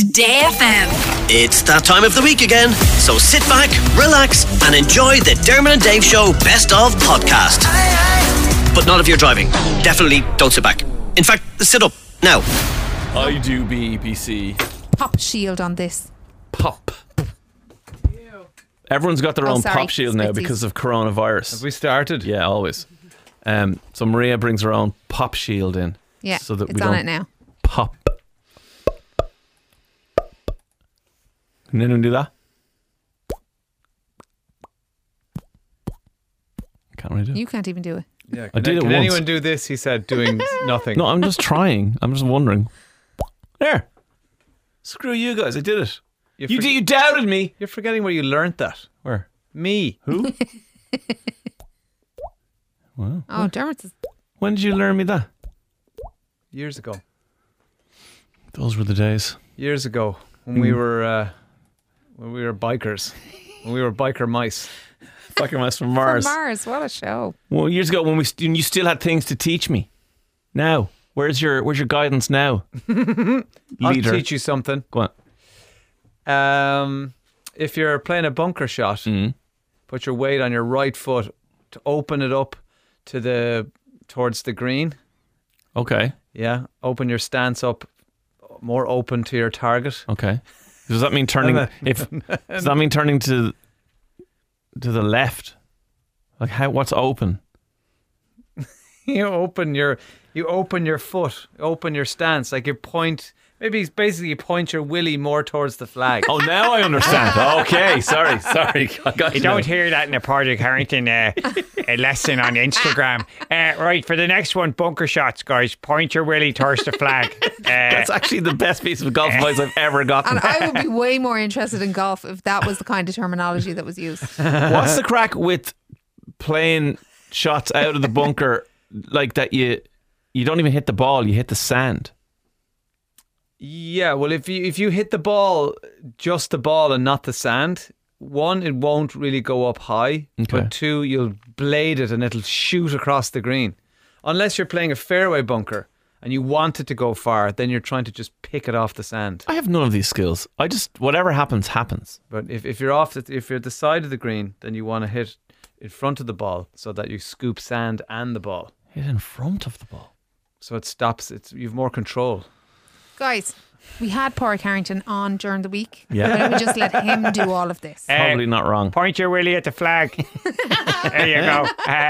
Today FM. It's that time of the week again, so sit back, relax and enjoy the Dermot and Dave Show Best Of podcast. But not if you're driving. Definitely don't sit back. In fact, sit up now. I do BBC. Pop shield on this. Pop. Everyone's got their own sorry. pop shield now Spritsies. because of coronavirus. Have we started? Yeah, always. So Maria brings her own pop shield in. Yeah, so that it's we on don't it now. pop. Can anyone do that? Can't really do it. You can't even do it. Yeah. I did it Can once. anyone do this? He said, doing nothing. No, I'm just trying. I'm just wondering. There. Screw you guys. I did it. You doubted me. You're forgetting where you learnt that. Where? Me. Who? Wow. Oh, Dermot's. When did you learn me that? Years ago. Those were the days. Years ago when we were bikers. When we were biker mice. Biker mice from Mars. From Mars, what a show. Well, years ago when you still had things to teach me. Now, where's your guidance now? I'll Leader. teach you something. Go on. If you're playing a bunker shot, put your weight on your right foot to open it up towards the green. Okay. Yeah. Open your stance up more open to your target. Okay. Does that mean turning? Does that mean turning to the left? Like what's open? You open your foot, open your stance, like you point. Maybe basically you point your willy more towards the flag. Oh, now I understand. Okay, sorry. I got You don't hear that in a Padraig Harrington a lesson on Instagram. Right, for the next one, bunker shots, guys. Point your willy towards the flag. That's actually the best piece of golf advice I've ever gotten. And I would be way more interested in golf if that was the kind of terminology that was used. What's the crack with playing shots out of the bunker like that? You don't even hit the ball; you hit the sand. Yeah, well, if you hit the ball, just the ball and not the sand, one, it won't really go up high. Okay. But two, you'll blade it and it'll shoot across the green. Unless you're playing a fairway bunker and you want it to go far, then you're trying to just pick it off the sand. I have none of these skills. I just whatever happens. But if you're if you're at the side of the green, then you want to hit in front of the ball so that you scoop sand and the ball. Hit in front of the ball. So it stops. You've more control. Guys, we had Padraig Harrington on during the week. Yeah. Why don't we just let him do all of this? Probably not wrong. Point your willy at the flag. There you go.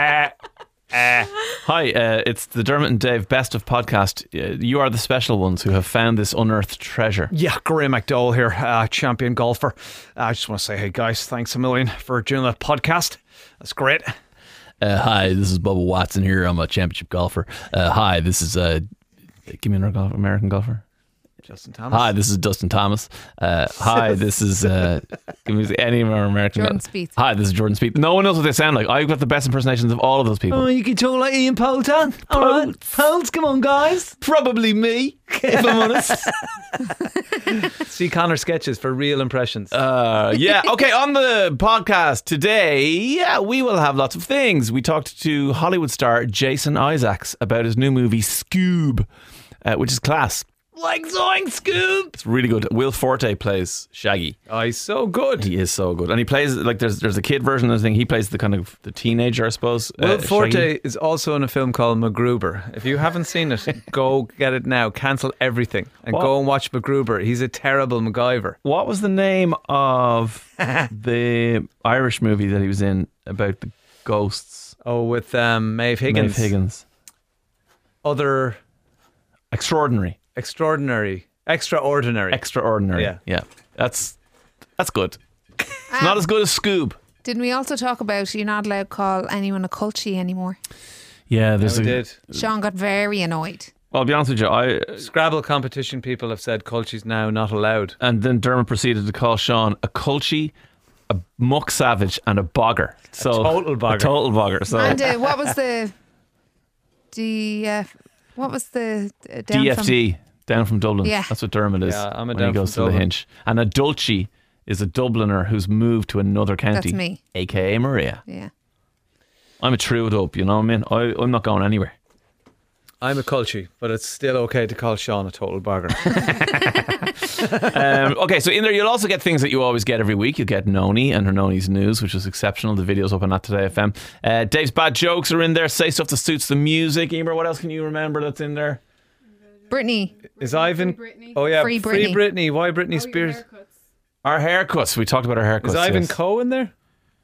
Hi, it's the Dermot and Dave Best of podcast. You are the special ones who have found this unearthed treasure. Yeah, Graham McDowell here, champion golfer. I just want to say, hey guys, thanks a million for doing the podcast. That's great. Hi, this is Bubba Watson here. I'm a championship golfer. Hi, this is give me another American golfer. Justin Thomas. Hi, this is Dustin Thomas. Hi, this is give me any of our American. Jordan Spieth. Hi, this is Jordan Spieth. No one knows what they sound like. I've got the best impersonations of all of those people. Oh, you can talk like Ian Poulter. All right, Poults, come on, guys. Probably me, if I'm honest. See Connor sketches for real impressions. Yeah, okay, on the podcast today, we will have lots of things. We talked to Hollywood star Jason Isaacs about his new movie Scoob, which is class. Like Zoink Scoob. It's really good. Will Forte plays Shaggy. Oh, he's so good. He is so good, and he plays like there's a kid version of the thing. He plays the kind of the teenager, I suppose. Will Forte Shaggy. is also in a film called MacGruber. If you haven't seen it, go get it now. Cancel everything and What? go and watch MacGruber. He's a terrible MacGyver. What was the name of the Irish movie that he was in about the ghosts? Oh, with Maeve Higgins. Maeve Higgins. Other Extraordinary. extraordinary. Extraordinary. Yeah. That's good. It's not as good as Scoob. Didn't we also talk about you're not allowed to call anyone a culchie anymore? Yeah, there's We a. did. Sean got very annoyed. Well, I'll be honest with you. Scrabble competition people have said culture's now not allowed. And then Dermot proceeded to call Sean a culchie, a muck savage, and a bogger. So total bogger. A total bogger. So And what was the what was the down DFD down from Dublin. Yeah. That's what Dermot is. Yeah, I'm a when down he goes from to the Dublin. Hinch. And a Dulcie is a Dubliner who's moved to another county. That's me. AKA Maria. Yeah. I'm a true dope, you know what I mean? I'm not going anywhere. I'm a culture, but it's still okay to call Sean a total bogger. Okay, so in there you'll also get things that you always get every week. You'll get Noni and her Noni's News, which is exceptional. The video's up on Not Today FM. Dave's Bad Jokes are in there. Say stuff that suits the music. Emer, what else can you remember that's in there? Brittany. Is Ivan? Britney. Oh yeah, Free Britney. Britney. Why Britney Spears? Our haircuts. We talked about our haircuts. Is Ivan yes. Coe in there?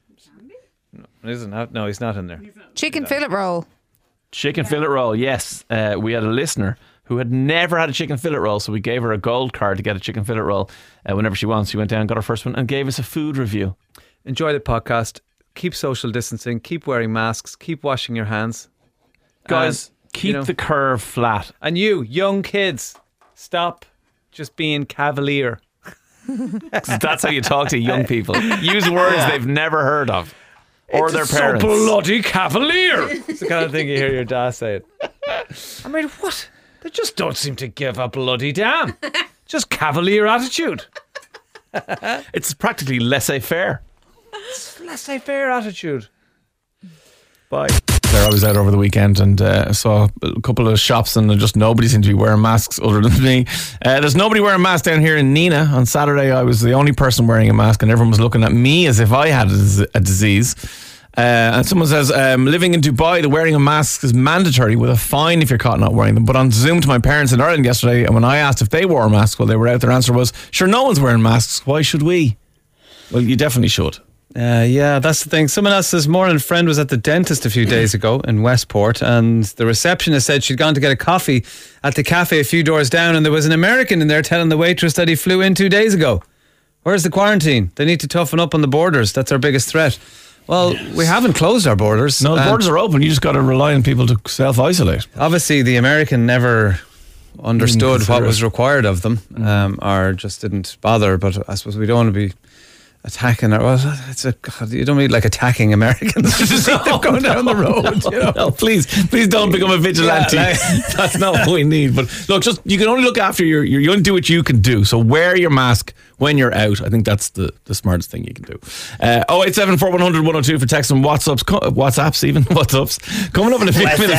No, he's not in there. Chicken fillet roll. Chicken fillet roll, yes. We had a listener who had never had a chicken fillet roll, so we gave her a gold card to get a chicken fillet roll whenever she wants. She went down, got her first one, and gave us a food review. Enjoy the podcast. Keep social distancing. Keep wearing masks. Keep washing your hands. Guys, keep you know- the curve flat. And you, young kids, stop just being cavalier. That's how you talk to young people. Use words they've never heard of. Or their parents. So bloody cavalier. It's the kind of thing you hear your dad say. I mean, what? They just don't seem to give a bloody damn. Just cavalier attitude. It's practically laissez-faire. Laissez-faire attitude. Bye. I was out over the weekend and saw a couple of shops and just nobody seemed to be wearing masks other than me. There's nobody wearing a mask down here in Nina. On Saturday I was the only person wearing a mask and everyone was looking at me as if I had a disease. And someone says, living in Dubai, the wearing of masks is mandatory with a fine if you're caught not wearing them. But on Zoom to my parents in Ireland yesterday, and when I asked if they wore masks while they were out, their answer was, sure, no one's wearing masks. Why should we? Well, you definitely should. Yeah, that's the thing. Someone else this morning, a friend was at the dentist a few days ago in Westport, and the receptionist said she'd gone to get a coffee at the cafe a few doors down, and there was an American in there telling the waitress that he flew in 2 days ago. Where's the quarantine? They need to toughen up on the borders. That's our biggest threat. Well, we haven't closed our borders. No, the borders are open. You just got to rely on people to self-isolate. Obviously, the American never understood what was required of them, or just didn't bother. But I suppose we don't want to be attacking. You don't mean like attacking Americans. Just see them going down the road. You know? No, please don't become a vigilante. That's not what we need. But look, you can only look after you only do what you can do. So wear your mask when you're out. I think that's the smartest thing you can do. 087 4100 102 for text and WhatsApps even. WhatsApps. Coming up in a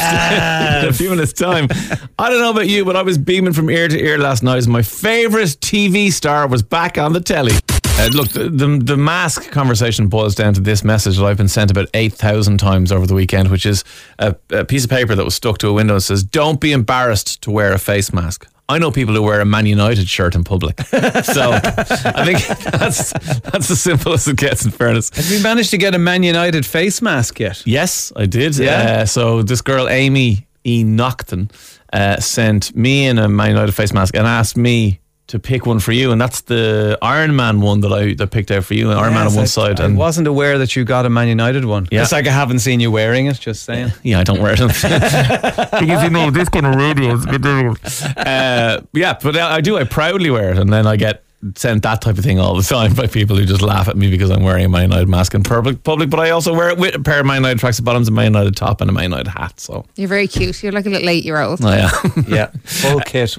few minutes time. I don't know about you, but I was beaming from ear to ear last night as my favourite TV star was back on the telly. Look, the mask conversation boils down to this message that I've been sent about 8,000 times over the weekend, which is a piece of paper that was stuck to a window and says, don't be embarrassed to wear a face mask. I know people who wear a Man United shirt in public. So I think that's as simple as it gets, in fairness. Have you managed to get a Man United face mask yet? Yes, I did. Yeah. So this girl, Amy E. Nocton, sent me in a Man United face mask and asked me to pick one for you, and that's the Iron Man one that I picked out for you. Iron Man on one side. I wasn't aware that you got a Man United one. Yeah. It's like I haven't seen you wearing it, just saying. Yeah, I don't wear it. Because you know, this kind of radio is a bit difficult. Yeah, but I do. I proudly wear it, and then I get sent that type of thing all the time by people who just laugh at me because I'm wearing a Man United mask in public, but I also wear it with a pair of Man United tracksuit bottoms, a Man United top and a Man United hat. So You're very cute. You're like a little 8-year-old. I am. Yeah, full kit.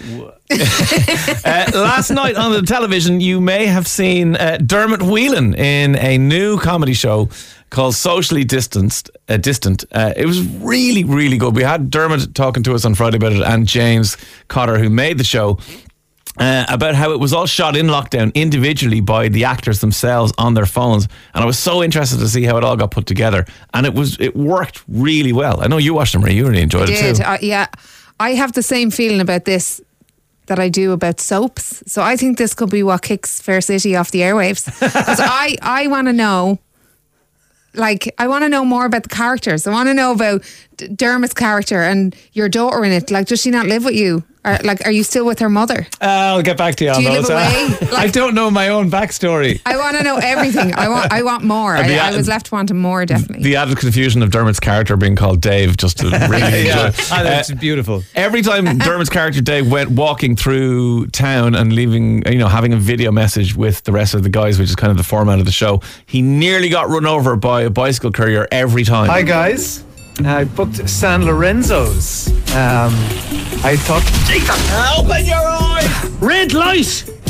Last night on the television, you may have seen Dermot Whelan in a new comedy show called Socially Distant. It was really, really good. We had Dermot talking to us on Friday about it, and James Cotter, who made the show, about how it was all shot in lockdown individually by the actors themselves on their phones, and I was so interested to see how it all got put together, and it worked really well. I know you watched it, Marie. You really enjoyed it too. Yeah, I have the same feeling about this that I do about soaps. So I think this could be what kicks Fair City off the airwaves, because I want to know. Like, I want to know more about the characters. I want to know about Dermot's character and your daughter in it. Like, does she not live with you? Or, like, are you still with her mother? I'll get back to you on Do you those. live away? I don't know my own backstory. I want to know everything. I want more. I was left wanting more, definitely. The added confusion of Dermot's character being called Dave, just to really enjoy it. That's beautiful. Every time Dermot's character Dave went walking through town and leaving, having a video message with the rest of the guys, which is kind of the format of the show, he nearly got run over by a bicycle courier every time. Hi guys, I booked San Lorenzo's. I thought, Jesus, open your eyes! Red light!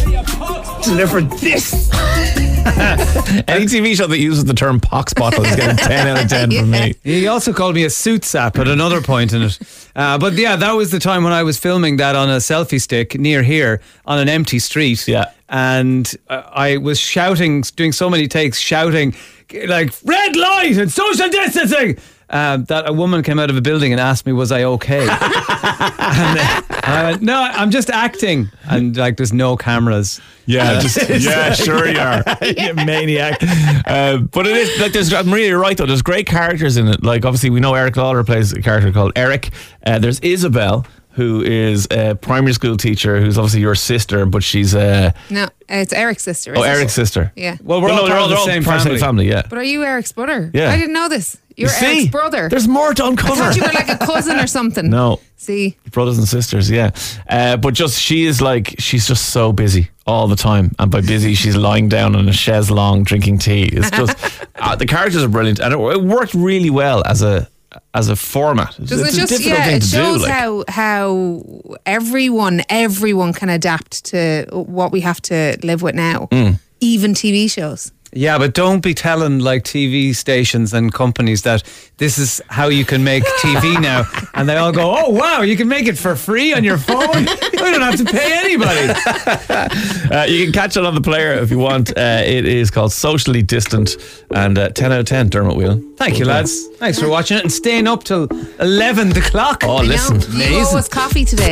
deliver this. Any TV show that uses the term pox bottle is getting 10 out of 10 from me. He also called me a suit sap at another point in it. But yeah, that was the time when I was filming that on a selfie stick near here on an empty street. Yeah. And I was shouting, doing so many takes, shouting like red light and social distancing. That a woman came out of a building and asked me, was I okay? And I went, no, I'm just acting. And like, there's no cameras. Yeah, sure you are. You maniac. But it is like I'm really right though. There's great characters in it. Like obviously we know Eric Lawler plays a character called Eric. There's Isabel, who is a primary school teacher, who's obviously your sister, but she's No, it's Eric's sister. Oh, isn't it? Eric's sister. Yeah. Well, we're all part of the same family. Yeah. But are you Eric's brother? Yeah. I didn't know this. You're You see? Eric's brother. There's more to I uncover. thought you were like a cousin or something. No. See. Brothers and sisters, yeah. But just she's just so busy all the time, and by busy she's lying down on a chaise longue drinking tea. It's just the characters are brilliant, and it worked really well as a format. Doesn't it's it a just difficult thing it to shows do. Like. how everyone can adapt to what we have to live with now. Even TV shows. Yeah, but don't be telling like TV stations and companies that this is how you can make TV now. And they all go, oh, wow, you can make it for free on your phone? We don't have to pay anybody. You can catch it on the player if you want. It is called Socially Distant, and 10 out of 10, Dermot Whelan. Thank you, lads. Thanks for watching it and staying up till 11 o'clock. Oh, listen. You owe us coffee today.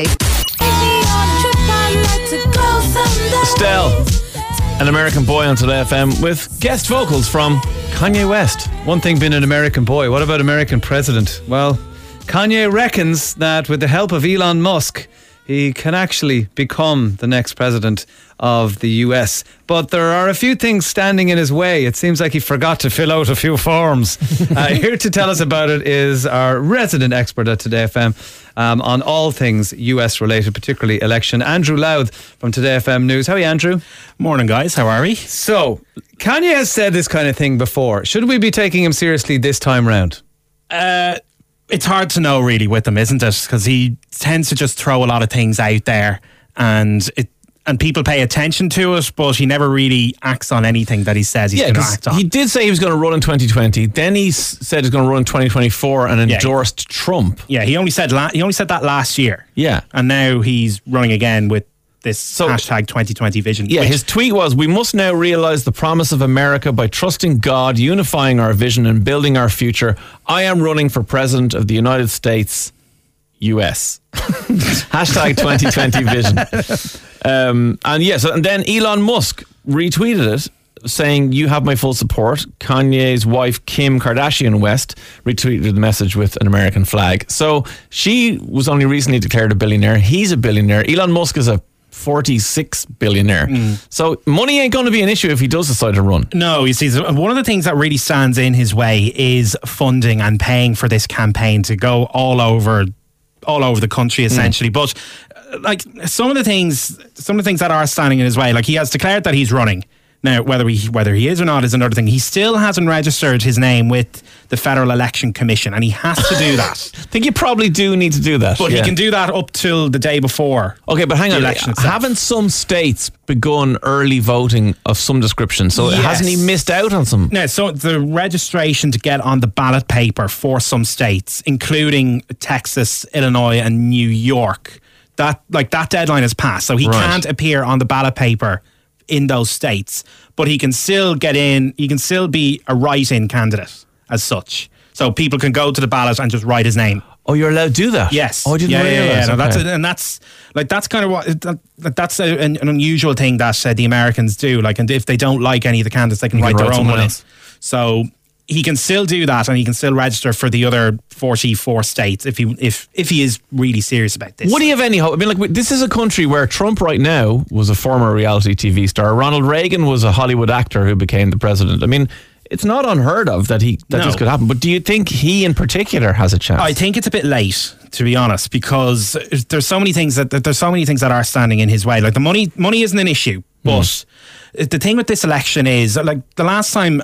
Estelle, an American Boy on Today FM with guest vocals from Kanye West. One thing being an American boy, what about American president? Well, Kanye reckons that with the help of Elon Musk, he can actually become the next president of the US. But there are a few things standing in his way. It seems like he forgot to fill out a few forms. Here to tell us about it is our resident expert at Today FM on all things US related, particularly election, Andrew Louth from Today FM News. How are you, Andrew? Morning, guys. How are we? So, Kanye has said this kind of thing before. Should we be taking him seriously this time round? It's hard to know really with him, isn't it? Because he tends to just throw a lot of things out there, and people pay attention to it, but he never really acts on anything that he says he's going to act on. He did say he was going to run in 2020. Then he said he's going to run in 2024 and endorsed Trump. Yeah, he only said that last year. Yeah. And now he's running again with this hashtag 2020 vision. Yeah, his tweet was, "We must now realise the promise of America by trusting God, unifying our vision and building our future. I am running for President of the United States, US." Hashtag 2020 vision. And then Elon Musk retweeted it, saying, "You have my full support." Kanye's wife, Kim Kardashian West, retweeted the message with an American flag. So she was only recently declared a billionaire. He's a billionaire. Elon Musk is a 46 billionaire. So money ain't going to be an issue if he does decide to run. No, you see, one of the things that really stands in his way is funding and paying for this campaign to go all over the country, essentially. But like some of the things that are standing in his way, like he has declared that he's running. Now, whether he is or not is another thing. He still hasn't registered his name with the Federal Election Commission, and he has to do that. I think you probably do need to do that. But he can do that up till the day before. Okay, but hang on. Election itself. Haven't some states begun early voting of some description? So Yes. hasn't he missed out on some? No, so the registration to get on the ballot paper for some states, including Texas, Illinois, and New York, that deadline has passed. So he can't appear on the ballot paper in those states, but he can still get in. He can still be a write-in candidate as such. So people can go to the ballot and just write his name. Oh, you're allowed to do that? Yes. Oh, I didn't realise. No, Okay. that's kind of what that's an unusual thing that the Americans do. Like, and if they don't like any of the candidates, they can write their own someone one in. else. So he can still do that, and he can still register for the other 44 states if he is really serious about this. Would he have any hope? I mean, like, this is a country where Trump right now was a former reality TV star. Ronald Reagan was a Hollywood actor who became the president. I mean, it's not unheard of that this could happen. But do you think he in particular has a chance? I think it's a bit late, to be honest, because there's so many things that are standing in his way. Like the money isn't an issue, but the thing with this election is, like, the last time a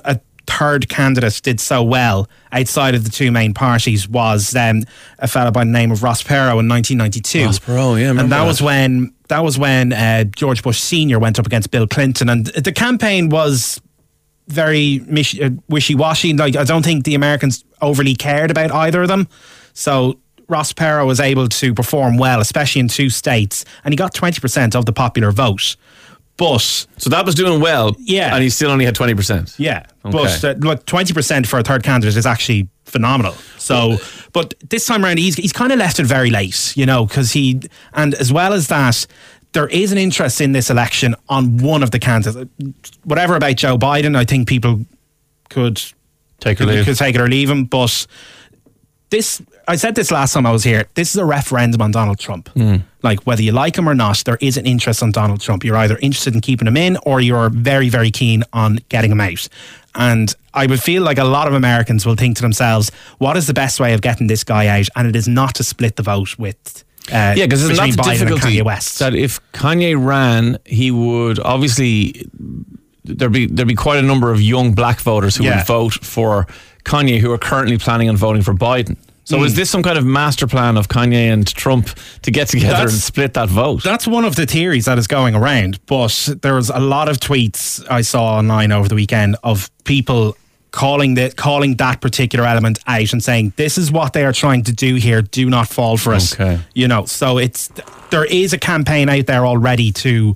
third candidate did so well outside of the two main parties was a fella by the name of Ross Perot in 1992. Ross Perot, yeah, I remember and that that. was when George Bush Sr. went up against Bill Clinton, and the campaign was very wishy-washy. Like, I don't think the Americans overly cared about either of them. So Ross Perot was able to perform well, especially in two states, and he got 20% of the popular vote. But so that was doing well, yeah, and he still only had 20%. Yeah, okay. But look, 20% for a third candidate is actually phenomenal. So, but this time around, he's kind of left it very late, you know, because and as well as that, there is an interest in this election on one of the candidates. Whatever about Joe Biden, I think people could take it or leave him, but this, I said this last time I was here, this is a referendum on Donald Trump. Like, whether you like him or not, there is an interest on Donald Trump. You're either interested in keeping him in or you're very, very keen on getting him out. And I would feel like a lot of Americans will think to themselves, what is the best way of getting this guy out? And it is not to split the vote with because between that's the Biden difficulty. and Kanye West. That if Kanye ran, he would obviously there'd be quite a number of young black voters who would vote for Kanye who are currently planning on voting for Biden. So is this some kind of master plan of Kanye and Trump to get together and split that vote? That's one of the theories that is going around. But there was a lot of tweets I saw online over the weekend of people calling that particular element out and saying, this is what they are trying to do here. Do not fall for it. Okay. You know, so there is a campaign out there already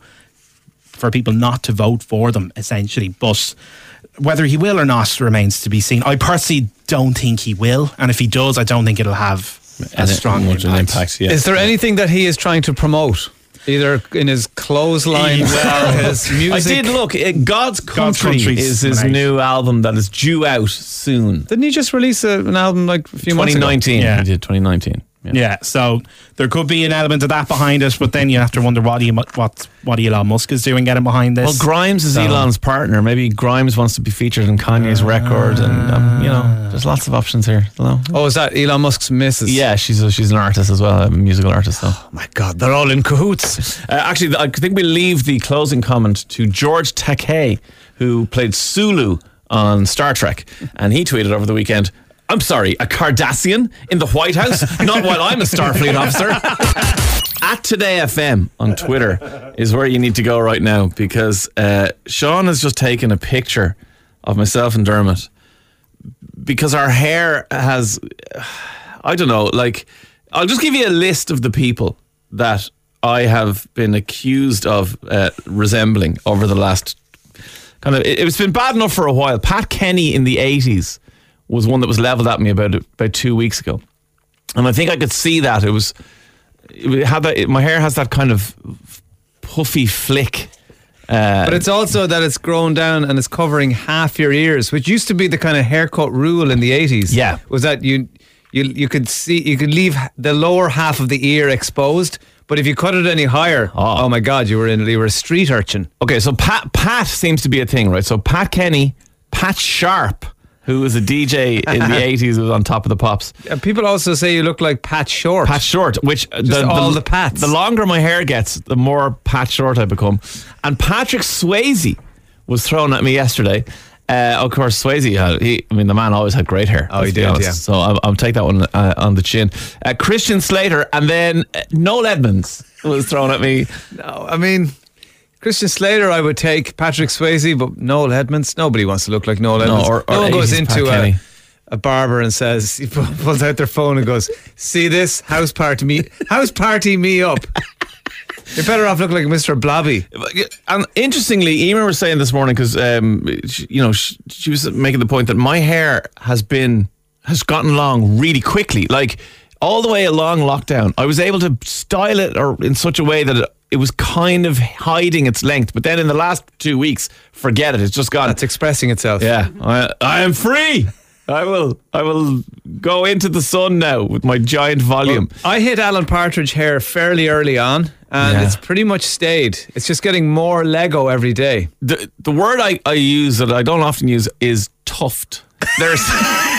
for people not to vote for them, essentially. But whether he will or not remains to be seen. I personally don't think he will, and if he does, I don't think it'll have as strong much an impact. Yeah. Is there anything that he is trying to promote, either in his clothesline or his music? I did look. God's Country is his new album that is due out soon. Didn't he just release an album like a few months ago? 2019. Yeah. He did 2019. Yeah, so there could be an element of that behind it, but then you have to wonder what Elon Musk is doing getting behind this. Well, Grimes is Elon's partner. Maybe Grimes wants to be featured in Kanye's record, and there's lots of options here. Oh, is that Elon Musk's missus? Yeah, she's an artist as well, a musical artist. So. Oh my God, they're all in cahoots. Actually, I think we leave the closing comment to George Takei, who played Sulu on Star Trek, and he tweeted over the weekend, I'm sorry, a Cardassian in the White House? Not while I'm a Starfleet officer. At Today FM on Twitter is where you need to go right now, because Sean has just taken a picture of myself and Dermot, because our hair has, I don't know, like, I'll just give you a list of the people that I have been accused of resembling over the last kind of, it's been bad enough for a while. Pat Kenny in the 80s was one that was levelled at me about 2 weeks ago, and I think I could see that my hair has that kind of puffy flick. But it's also that it's grown down and it's covering half your ears, which used to be the kind of haircut rule in the 80s. Yeah, was that you could leave the lower half of the ear exposed, but if you cut it any higher, oh my God, you were a street urchin. Okay, so Pat seems to be a thing, right? So Pat Kenny, Pat Sharp, who was a DJ in the 80s, was on Top of the Pops. People also say you look like Pat Short. Pat Short, which the Pats. The longer my hair gets, the more Pat Short I become. And Patrick Swayze was thrown at me yesterday. Of course, Swayze the man always had great hair. Oh, he did, yeah. So I'll take that one on the chin. Christian Slater, and then Noel Edmonds was thrown at me. No, I mean, Christian Slater I would take, Patrick Swayze, but Noel Edmonds, nobody wants to look like Noel Edmonds. No one goes into a barber and says, he pulls out their phone and goes, see this? House party me up. You're better off looking like Mr. Blobby. And interestingly, Emer was saying this morning, because she was making the point that my hair has gotten long really quickly. Like, all the way along lockdown, I was able to style it in such a way that it was kind of hiding its length. But then in the last 2 weeks, forget it. It's just gone. It's expressing itself. Yeah, I am free. I will go into the sun now with my giant volume. Well, I hit Alan Partridge hair fairly early on, and it's pretty much stayed. It's just getting more Lego every day. The word I use that I don't often use is tuft. There's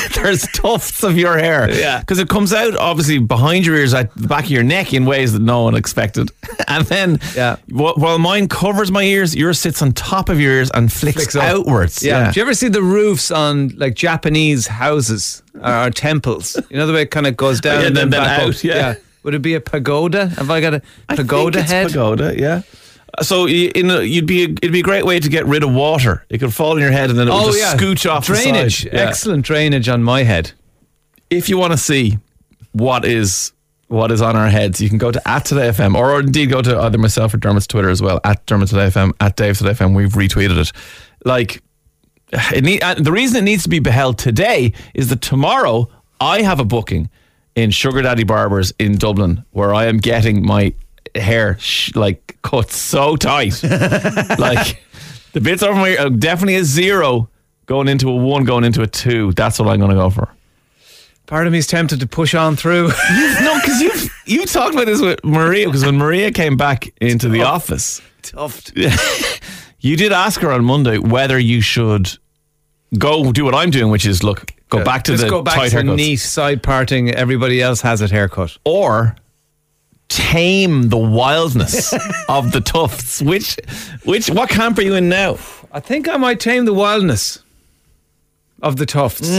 there's tufts of your hair. Yeah. Because it comes out obviously behind your ears at the back of your neck in ways that no one expected. And then while mine covers my ears, yours sits on top of your ears and flicks up. outwards. Yeah. Do you ever see the roofs on like Japanese houses or temples? You know the way it kind of goes down and then back out, up? yeah. Would it be a pagoda? Have I got a pagoda head? Pagoda, yeah. So it'd be a great way to get rid of water. It could fall in your head and then it would just scooch off drainage. the side. Yeah. Excellent drainage on my head. If you want to see what is on our heads, you can go to @TodayFM or indeed go to either myself or Dermot's Twitter as well, @DermotTodayFM, @DaveTodayFM. We've retweeted it. Like, the reason it needs to be beheld today is that tomorrow I have a booking in Sugar Daddy Barbers in Dublin where I am getting my hair cut so tight. Like the bits over my ear, definitely a 0 going into a 1, going into a 2. That's what I'm going to go for. Part of me is tempted to push on through. No, because you talked about this with Maria, because when Maria came back into the office, you did ask her on Monday whether you should go do what I'm doing, which is go back to the tight haircuts. Neat side parting. Everybody else has it haircut. Or tame the wildness of the tufts. What camp are you in now? I think I might tame the wildness of the tufts.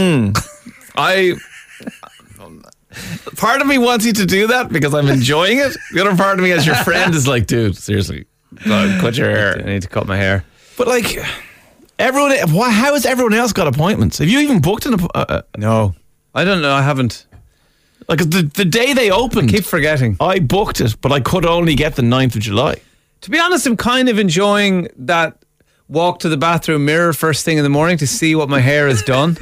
Part of me wants you to do that because I'm enjoying it. The other part of me, as your friend, is like, dude, seriously, cut your hair. I need to cut my hair. But like, everyone, how has everyone else got appointments? Have you even booked an No, I don't know. I haven't. Like the day they opened, Keep forgetting. I booked it, but I could only get the 9th of July. To be honest, I'm kind of enjoying that walk to the bathroom mirror first thing in the morning to see what my hair has done.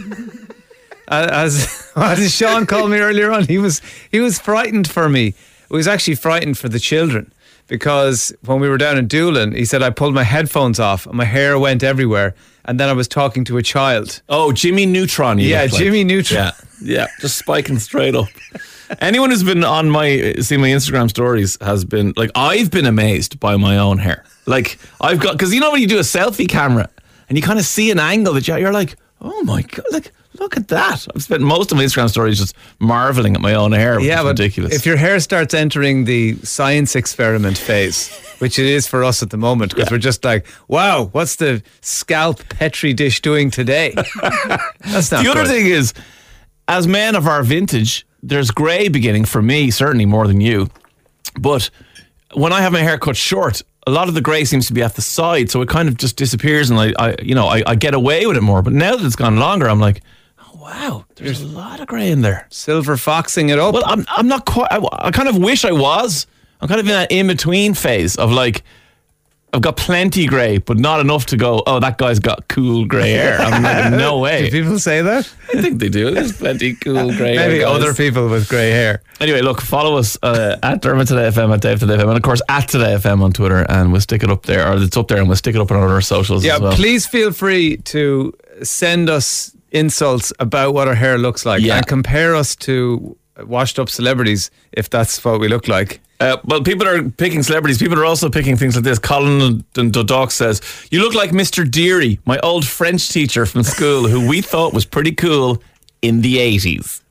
As Sean called me earlier on, he was frightened for me. He was actually frightened for the children because when we were down in Doolin, he said I pulled my headphones off and my hair went everywhere, and then I was talking to a child. Oh, Jimmy Neutron. Jimmy Neutron. Yeah, just spiking straight up. Anyone who's been on seen my Instagram stories has been like, I've been amazed by my own hair. Like I've got, because you know when you do a selfie camera and you kind of see an angle that you're like, oh my God, like look at that. I've spent most of my Instagram stories just marveling at my own hair, which is ridiculous. If your hair starts entering the science experiment phase, which it is for us at the moment, because we're just like, wow, what's the scalp Petri dish doing today? That's not the other thing is, as men of our vintage, there's grey beginning for me, certainly more than you. But when I have my hair cut short, a lot of the grey seems to be at the side, so it kind of just disappears, and I get away with it more. But now that it's gone longer, I'm like, oh wow, there's a lot of grey in there. Silver foxing it up. Well, I'm not quite. I kind of wish I was. I'm kind of in that in between phase of like, I've got plenty grey, but not enough to go, oh, that guy's got cool grey hair. I'm like, no way. Do people say that? I think they do. There's plenty cool grey hair. Maybe guys. other people with grey hair. Anyway, look, follow us at Dermot Today FM, at Dave Today FM, and of course at Today FM on Twitter, and we'll stick it up there, or it's up there, and we'll stick it up on our socials as well. Please feel free to send us insults about what our hair looks like and compare us to washed up celebrities if that's what we look like. Well, people are picking celebrities. People are also picking things like this. Colin Dundalk says, you look like Mr. Deary, my old French teacher from school, who we thought was pretty cool in the 80s.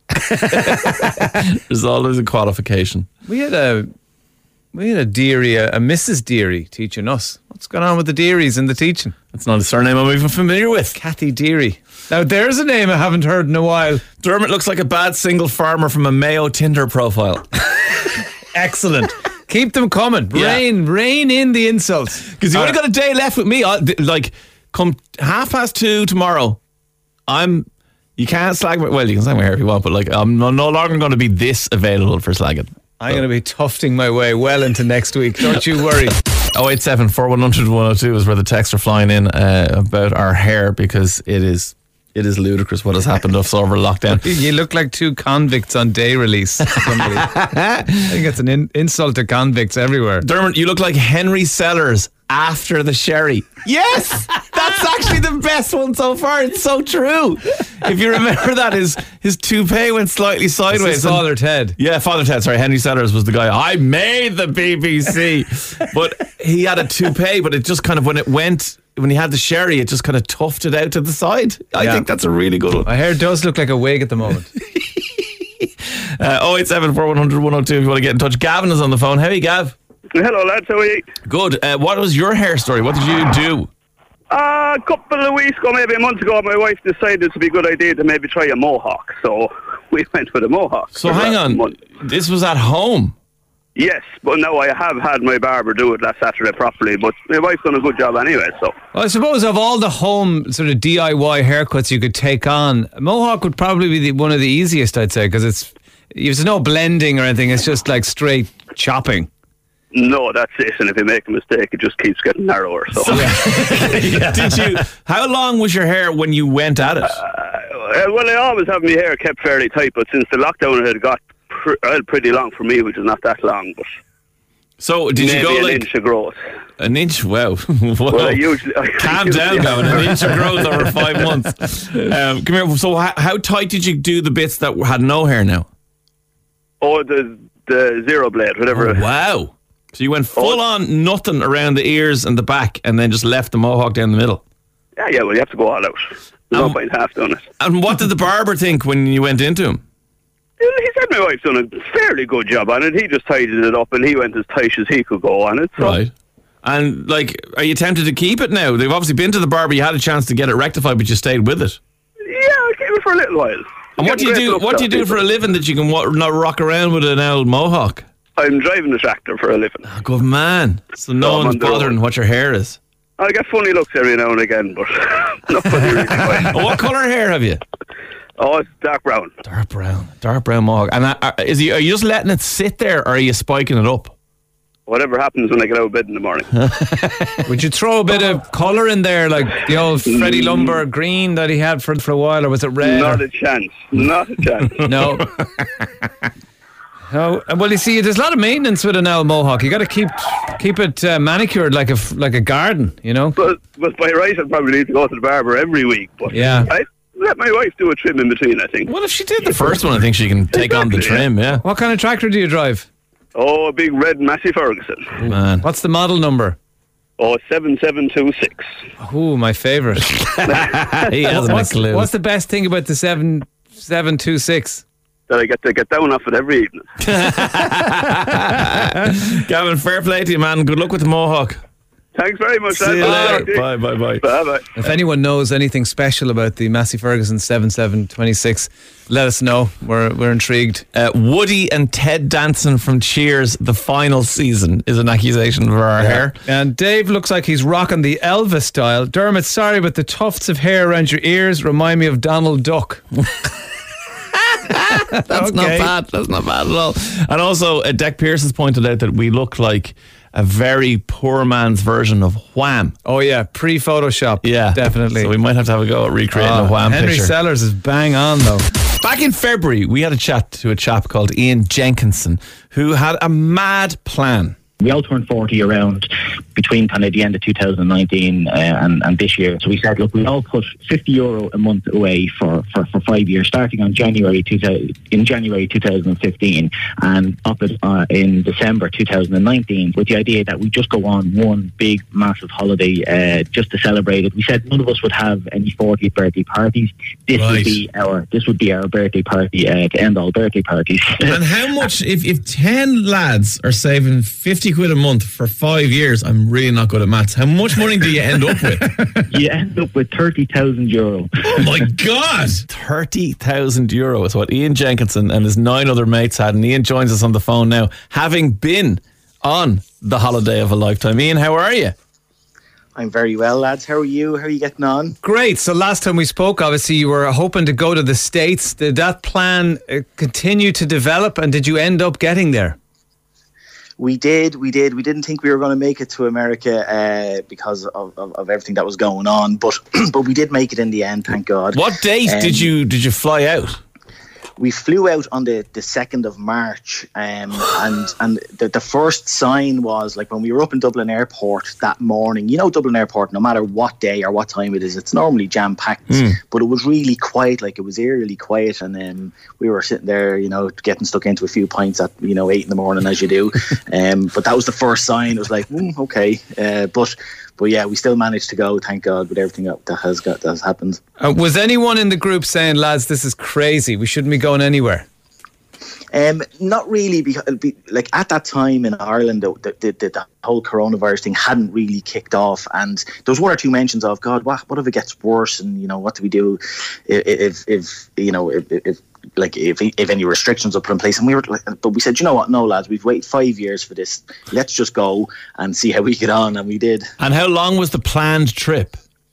There's always a qualification. We had a Deary, a Mrs. Deary teaching us. What's going on with the Dearys in the teaching? That's not a surname I'm even familiar with. Kathy Deary. Now there's a name I haven't heard in a while. Dermot looks like a bad single farmer from a Mayo Tinder profile. Excellent. Keep them coming. Rain in the insults. Because you only got a day left with me. Like, come 2:30 tomorrow, you can't slag me. Well, you can slag my hair if you want, but like, I'm no longer going to be this available for slagging. I'm going to be tufting my way well into next week. Don't you worry. 087 410 102 is where the texts are flying in about our hair, because it is ludicrous what has happened to us over lockdown. You look like two convicts on day release. I think it's an insult to convicts everywhere. Dermot, you look like Henry Sellers after the sherry. Yes, that's actually the best one so far. It's so true. If you remember that, his toupee went slightly sideways. This is Father Ted. Yeah, Father Ted. Sorry, Henry Sellers was the guy. I made the BBC. But he had a toupee, but it just kind of, when it went when he had the sherry, it just kind of tuffed it out to the side. I think that's a really good one. My hair does look like a wig at the moment. 087 400 102 if you want to get in touch. Gavin is on the phone. How are you, Gav? Hello, lads. How are you? Good. What was your hair story? What did you do? A couple of weeks ago, maybe a month ago, my wife decided it would be a good idea to maybe try a mohawk. So we went with a mohawk. So hang on. This was at home? Yes, but no, I have had my barber do it last Saturday properly, but my wife's done a good job anyway, so. Well, I suppose of all the home sort of DIY haircuts you could take on, mohawk would probably be one of the easiest, I'd say, because there's no blending or anything. It's just like straight chopping. No, that's it. And if you make a mistake, it just keeps getting narrower. So, How long was your hair when you went at it? Well, I always have my hair kept fairly tight, but since the lockdown, it had got pretty long for me, which is not that long. But so did you go an like inch of growth? An inch? Wow! Well, Calm down, Gavin. An inch of growth over 5 months. Come here. So how tight did you do the bits that had no hair now? Oh, the zero blade, whatever. Oh, wow! So you went full on nothing around the ears and the back, and then just left the mohawk down the middle. Yeah. Well, you have to go all out. There's no point half doing it. And what did the barber think when you went into him? He said my wife's done a fairly good job on it. He just tidied it up, and he went as tight as he could go on it. So. Right. And are you tempted to keep it now? They've obviously been to the barber. You had a chance to get it rectified, but you stayed with it. Yeah, I kept it for a little while. And what do you do? What do you do for a living that you can not rock around with an old mohawk? I'm driving a tractor for a living. Oh, good man. So no one's bothering what your hair is. I get funny looks every now and again, but nobody really minds. What colour hair have you? Oh, it's dark brown. Dark brown mohawk. And are you just letting it sit there, or are you spiking it up? Whatever happens when I get out of bed in the morning. Would you throw a bit of colour in there, like the old Freddie Lumber green that he had for a while, or was it red? Not a chance. Not a chance. No. No. Well, you see, there's a lot of maintenance with an owl mohawk. You got to keep it manicured like a garden, you know. But by right, I'd probably need to go to the barber every week. But yeah. I let my wife do a trim in between, I think. Well, if she did the first one, I think she can take on the trim, yeah. What kind of tractor do you drive? Oh, a big red Massey Ferguson. Man. What's the model number? Oh, 7726. Oh, my favourite. He hasn't a clue. What's the best thing about the 7726? That I get to get down off it every evening. Gavin, fair play to you, man. Good luck with the mohawk. Thanks very much. See you later. Bye. Bye. If anyone knows anything special about the Massey Ferguson 7726, let us know. We're intrigued. Woody and Ted Danson from Cheers, the final season, is an accusation for our hair. And Dave looks like he's rocking the Elvis style. Dermot, sorry, but the tufts of hair around your ears remind me of Donald Duck. That's not bad. That's not bad at all. And also, Deck Pierce has pointed out that we look like a very poor man's version of Wham. Oh yeah, pre-Photoshop. Yeah, definitely. So we might have to have a go at recreating a Wham Henry picture. Sellers is bang on though. Back in February, we had a chat to a chap called Ian Jenkinson who had a mad plan. We all turned 40 around between kind of the end of 2019 and this year. So we said, look, we all put €50 a month away for 5 years, starting on January 2015 and up in December 2019, with the idea that we just go on one big, massive holiday just to celebrate it. We said none of us would have any 40th birthday parties. This would be our birthday party to end all birthday parties. And how much, if 10 lads are saving 50 quid a month for 5 years, I'm really not good at maths. How much money do you end up with? You end up with €30,000. Oh my God! €30,000 is what Ian Jenkinson and his 9 other mates had. And Ian joins us on the phone now, having been on the holiday of a lifetime. Ian, how are you? I'm very well, lads. How are you? How are you getting on? Great. So last time we spoke, obviously you were hoping to go to the States. Did that plan continue to develop, and did you end up getting there? We did. We didn't think we were going to make it to America because of everything that was going on, but we did make it in the end, thank God. What date did you fly out? We flew out on the 2nd of March, and the first sign was like when we were up in Dublin Airport that morning. You know, Dublin Airport, no matter what day or what time it is, it's normally jam packed, but it was really quiet. Like it was eerily quiet, and we were sitting there, you know, getting stuck into a few pints at 8 in the morning as you do. But that was the first sign. It was like okay, but yeah, we still managed to go, thank God, with everything that has happened. Was anyone in the group saying, lads, this is crazy, we shouldn't be going anywhere? Not really, because like at that time in Ireland, the whole coronavirus thing hadn't really kicked off, and there was one or two mentions of, God, what if it gets worse, and what do we do if any restrictions are put in place? And we were like, but we said, you know what, no lads, we've waited 5 years for this. Let's just go and see how we get on, and we did. And how long was the planned trip?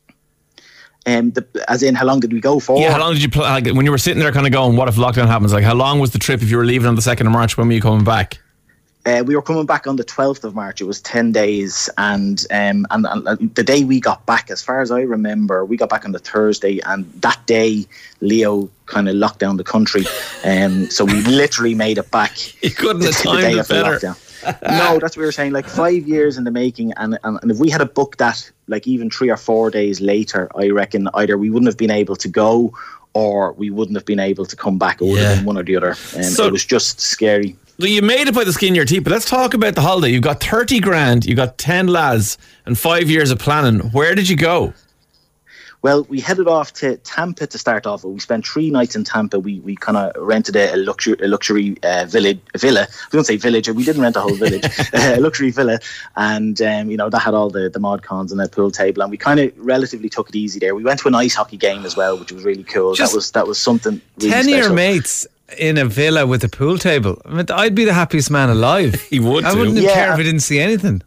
As in, how long did we go for? Yeah, how long did you when you were sitting there kind of going, what if lockdown happens? Like, how long was the trip if you were leaving on the 2nd of March? When were you coming back? We were coming back on the 12th of March. It was 10 days. And the day we got back, as far as I remember, we got back on the Thursday. And that day, Leo kind of locked down the country. So we literally made it back. You couldn't have timed it better. No, that's what we were saying. Like 5 years in the making. And if we had booked that, like even 3 or 4 days later, I reckon either we wouldn't have been able to go or we wouldn't have been able to come back. It would have been one or the other. So it was just scary. You made it by the skin of your teeth, but let's talk about the holiday. You've got 30 grand, you got 10 lads, and 5 years of planning. Where did you go? Well, we headed off to Tampa to start off with. We spent 3 nights in Tampa. We kind of rented a luxury villa. I was going to say village. We didn't rent a whole village. A luxury villa. And, that had all the mod cons and a pool table. And we kind of relatively took it easy there. We went to an ice hockey game as well, which was really cool. That was something really 10 of special. your mates in a villa with a pool table. I mean, I'd be the happiest man alive. He would. I wouldn't care if I didn't see anything.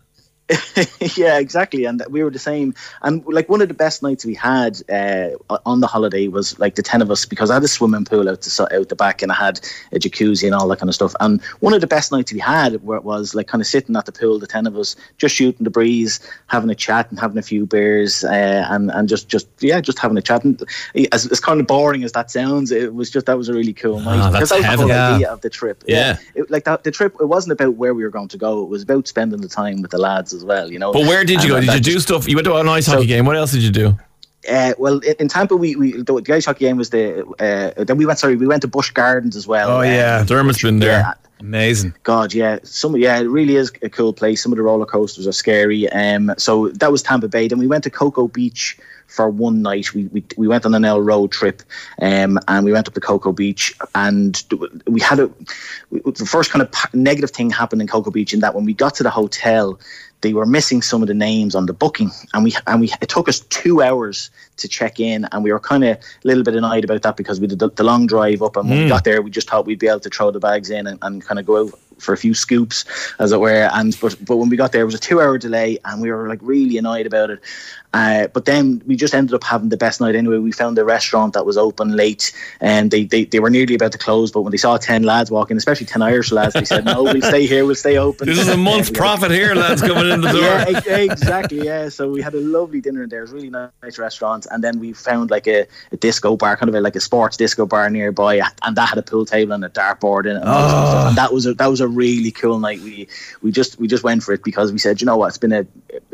Yeah, exactly. And we were the same. And like one of the best nights we had on the holiday was like the 10 of us, because I had a swimming pool out the back, and I had a jacuzzi and all that kind of stuff. And one of the best nights we had was like kind of sitting at the pool, the 10 of us, just shooting the breeze, having a chat and having a few beers, and just having a chat. And as kind of boring as that sounds, that was a really cool night. That's because that was the whole idea Yeah. of the trip. Yeah. The trip, it wasn't about where we were going to go. It was about spending the time with the lads as well, But where did you go? Did you do stuff? You went to an ice hockey game. What else did you do? Well, in Tampa, the ice hockey game was then we went to Busch Gardens as well. Oh yeah, Dermot's been there. Yeah. Amazing. God, yeah. It really is a cool place. Some of the roller coasters are scary. So that was Tampa Bay. Then we went to Cocoa Beach for one night. We went on an L road trip, and we went up to Cocoa Beach, and we had the first kind of negative thing happened in Cocoa Beach in that when we got to the hotel, they were missing some of the names on the booking, and it took us 2 hours to check in, and we were kind of a little bit annoyed about that because we did the long drive up, and when we got there, we just thought we'd be able to throw the bags in and kind of go out for a few scoops, as it were. But when we got there, it was a 2 hour delay, and we were like really annoyed about it. But then we just ended up having the best night anyway. We found a restaurant that was open late, and they were nearly about to close, but when they saw 10 lads walking, especially 10 Irish lads, they said, no, we'll stay here, we'll stay open. This is a month's profit here, lads, coming in the door. Yeah, exactly, yeah. So we had a lovely dinner in there. It was a really nice restaurant, and then we found like a disco bar, kind of like a sports disco bar nearby, and that had a pool table and a dartboard in it. And that was a really cool night. We just went for it because we said, you know what, it's been a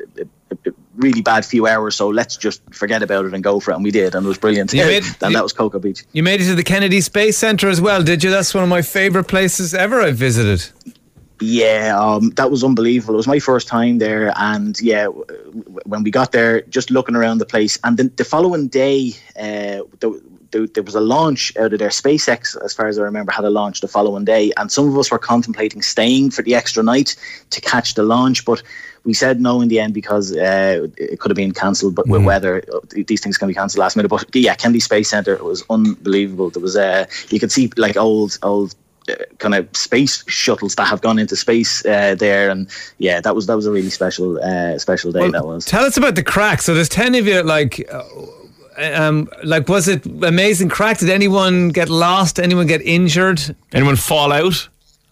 really bad few hours, so let's just forget about it and go for it, and we did, and it was brilliant. That was Cocoa Beach. You made it to the Kennedy Space Centre as well, did you? That's one of my favourite places ever I've visited. Yeah, that was unbelievable. It was my first time there, and yeah, when we got there, just looking around the place, and then the following day, there was a launch out of there. SpaceX, as far as I remember, had a launch the following day, and some of us were contemplating staying for the extra night to catch the launch, but we said no in the end because it could have been cancelled, but with weather, these things can be cancelled last minute. But yeah, Kennedy Space Centre, it was unbelievable. There was you could see like old kind of space shuttles that have gone into space there, and yeah, that was a really special day. Well, that was. Tell us about the crack. So there's 10 of you, like was it amazing crack? Did anyone get lost? Anyone get injured? Anyone fall out?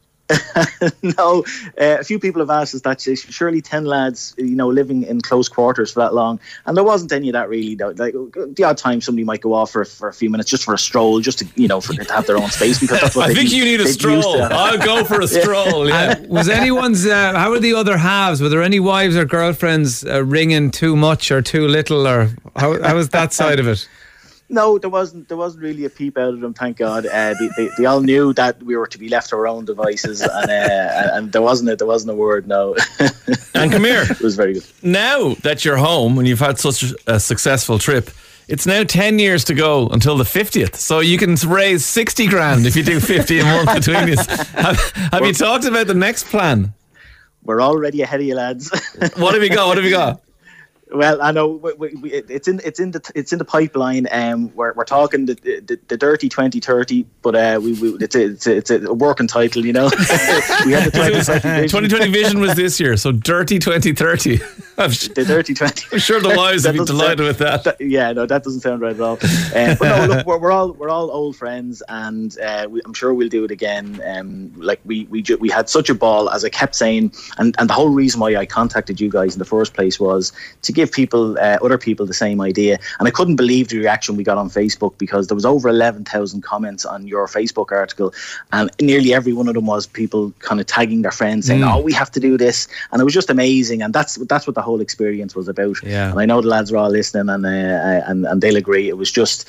No, a few people have asked us that. Surely 10 lads, living in close quarters for that long, and there wasn't any of that really. Like the odd time somebody might go off for a few minutes just for a stroll, just to to have their own space, because that's what I think you need a stroll. I'll go for a stroll. Yeah. Was anyone's? How were the other halves? Were there any wives or girlfriends ringing too much or too little, or how was that side of it? No, there wasn't really a peep out of them, thank God. They all knew that we were to be left to our own devices, and there wasn't a word. No. And come here. It was very good. Now that you're home and you've had such a successful trip, it's now 10 years to go until the 50th. So you can raise 60 grand if you do 50 a month between you. Have you talked about the next plan? We're already ahead of you, lads. What have you got? Well, I know it's in the pipeline. We're talking the dirty 2030, but it's a working title, you know. We had the 2020 vision was this year, so dirty 2030. The dirty 20. I'm sure the wives would be delighted with that. No, that doesn't sound right at all. But no, look, we're all old friends, and I'm sure we'll do it again. Like we had such a ball, as I kept saying, and the whole reason why I contacted you guys in the first place was to give people, other people, the same idea. And I couldn't believe the reaction we got on Facebook, because there was over 11,000 comments on your Facebook article, and nearly every one of them was people kind of tagging their friends saying, "Oh, we have to do this," and it was just amazing. And that's what the whole experience was about. Yeah. And I know the lads are all listening, and they'll agree. It was just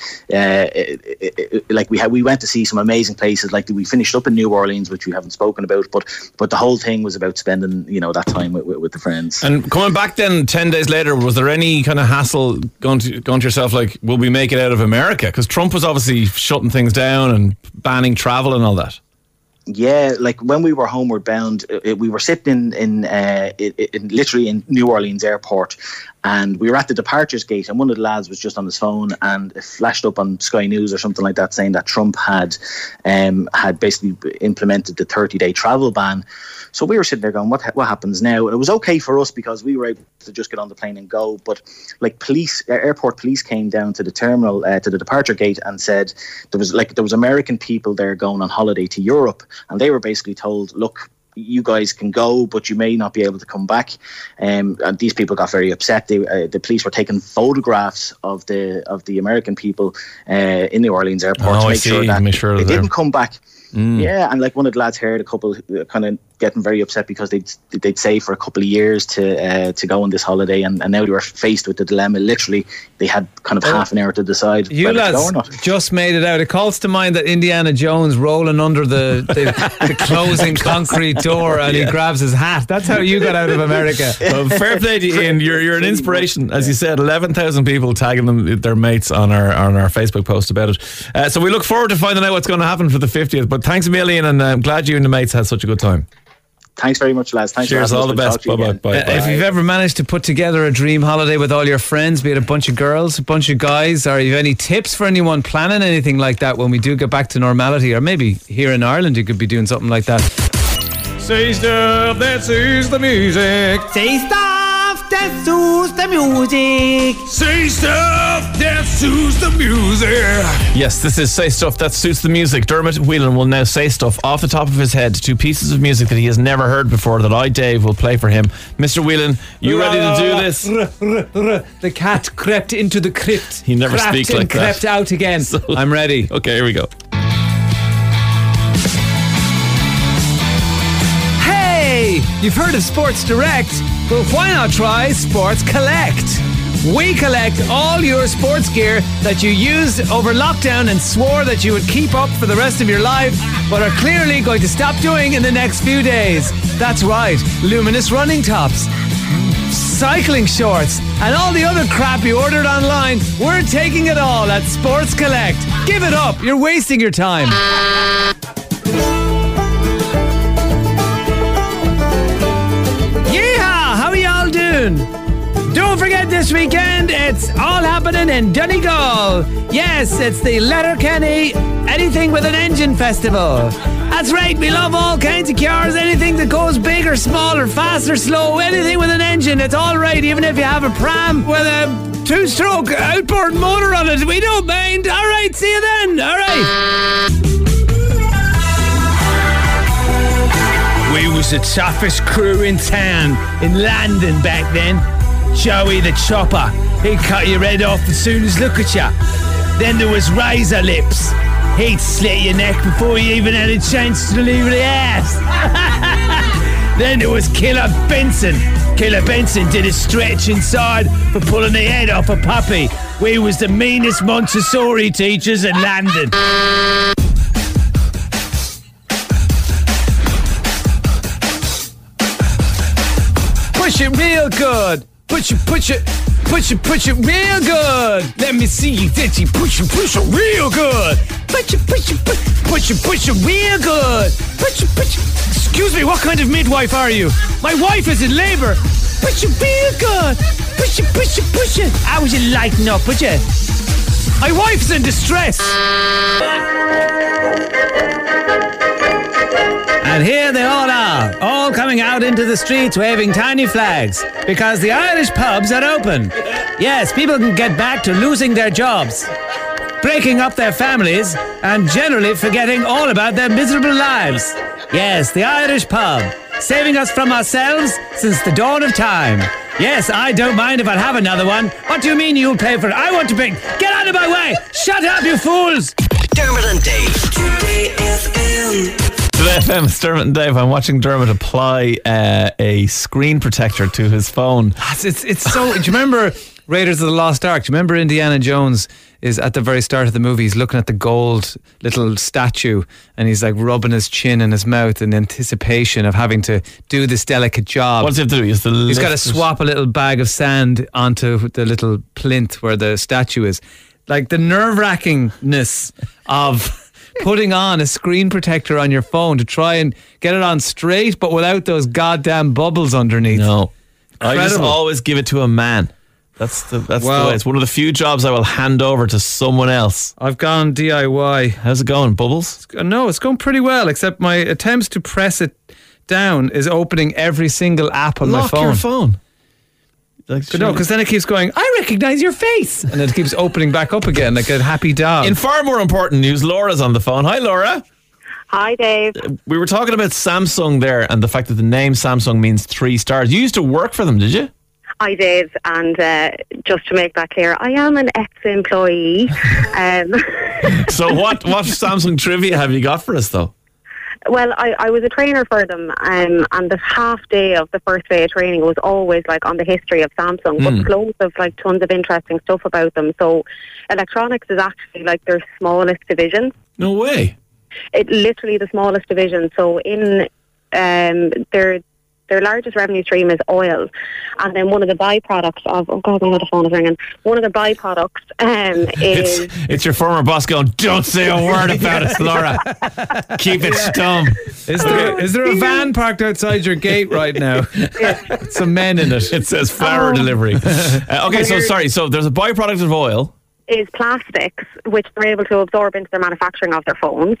like we went to see some amazing places. Like we finished up in New Orleans, which we haven't spoken about, but the whole thing was about spending that time with the friends. And coming back then 10 days later, was there any kind of hassle going to yourself like, will we make it out of America? Because Trump was obviously shutting things down and banning travel and all that. Yeah, like when we were homeward bound, we were sitting in literally in New Orleans airport, and we were at the departures gate, and one of the lads was just on his phone, and it flashed up on Sky News or something like that saying that Trump had basically implemented the 30-day travel ban. So we were sitting there going, what happens now? And it was okay for us because we were able to just get on the plane and go. But like airport police came down to the terminal, to the departure gate, and said there was American people there going on holiday to Europe, and they were basically told, look, you guys can go, but you may not be able to come back. And these people got very upset. The police were taking photographs of the American people in New Orleans airport to make sure that they didn't come back. Yeah, and like one of the lads heard a couple kind of getting very upset because they'd say for a couple of years to go on this holiday, and now they were faced with the dilemma. Literally, they had kind of half an hour to decide you whether lads to go or not. Just made it out. It calls to mind that Indiana Jones rolling under the closing concrete door, and he grabs his hat. That's how you got out of America. Well, fair play to you, Ian. You're an inspiration. As you said, 11,000 people tagging their mates on our Facebook post about it. So we look forward to finding out what's going to happen for the 50th. But thanks a million, and I'm glad you and the mates had such a good time. Thanks very much, lads. Thanks. Cheers, for all the best. Bye. If you've ever managed to put together a dream holiday with all your friends, be it a bunch of girls, a bunch of guys, or you have any tips for anyone planning anything like that when we do get back to normality, or maybe here in Ireland you could be doing something like that. Say stuff that suits the music. Say stuff that suits the music. Say stuff that suits the music. Yes, this is Say Stuff That Suits the Music. Dermot Whelan will now say stuff off the top of his head to pieces of music that he has never heard before that I, Dave, will play for him. Mr. Whelan, you ready to do this? The cat crept into the crypt. He never speaks like that. Crept out again. So, I'm ready. Okay, here we go. Hey, you've heard of Sports Direct, but why not try Sports Collect? We collect all your sports gear that you used over lockdown and swore that you would keep up for the rest of your life, but are clearly going to stop doing in the next few days. That's right, luminous running tops, cycling shorts, and all the other crap you ordered online. We're taking it all at Sports Collect. Give it up, you're wasting your time. Yeehaw, how are y'all doing? Don't forget this weekend, it's all happening in Donegal. Yes, it's the Letterkenny Anything with an Engine Festival. That's right, we love all kinds of cars, anything that goes big or small or fast or slow, anything with an engine, it's all right, even if you have a pram with a two-stroke outboard motor on it, we don't mind. All right, see you then. All right. We was the toughest crew in town in London back then. Joey the Chopper, he'd cut your head off as soon as look at you. Then there was Razor Lips. He'd slit your neck before you even had a chance to leave the house. Then there was Killer Benson. Killer Benson did a stretch inside for pulling the head off a puppy. We was the meanest Montessori teachers in London. Push it real good. Push it real good. Let me see you that you push it real good. Push it real good. Push it. Excuse me, what kind of midwife are you? My wife is in labour. Push it real good. Push it. How would you lighten up, would you? My wife's in distress. And here they all are, all coming out into the streets waving tiny flags, because the Irish pubs are open. Yes, people can get back to losing their jobs, breaking up their families, and generally forgetting all about their miserable lives. Yes, the Irish pub, saving us from ourselves since the dawn of time. Yes, I don't mind if I have another one. What do you mean you'll pay for it? I want to pay. Get out of my way! Shut up, you fools! Dermot and Dave. Today FM. Today FM, it's Dermot and Dave. I'm watching Dermot apply a screen protector to his phone. It's so. Do you remember Raiders of the Lost Ark? Do you remember Indiana Jones is at the very start of the movie? He's looking at the gold little statue and he's like rubbing his chin and his mouth in anticipation of having to do this delicate job. What does he have to do? He's got to swap a little bag of sand onto the little plinth where the statue is. Like the nerve-wrackingness of putting on a screen protector on your phone to try and get it on straight, but without those goddamn bubbles underneath. No, I just Incredible. always give it to a man. That's the way. It's one of the few jobs I will hand over to someone else. I've gone DIY. How's it going, Bubbles? No, it's going pretty well, except my attempts to press it down is opening every single app on my phone. Lock your phone. No, because then it keeps going, I recognise your face. And it keeps opening back up again like a happy dog. In far more important news, Laura's on the phone. Hi, Laura. Hi, Dave. We were talking about Samsung there and the fact that the name Samsung means 3 stars. You used to work for them, did you? I did, and just to make that clear, I am an ex-employee. So what Samsung trivia have you got for us, though? Well, I was a trainer for them, and the half day of the first day of training was always like on the history of Samsung, but loads of like tons of interesting stuff about them. So electronics is actually like their smallest division. No way. It literally the smallest division. So in their largest revenue stream is oil, and then one of the byproducts of the phone is ringing. One of the byproducts is it's your former boss going, don't say a word about it, Laura. Keep it stum. Is there a van parked outside your gate right now? Some men in it. It says flower delivery. Okay, so sorry. So there's a byproduct of oil. Is plastics, which they're able to absorb into their manufacturing of their phones.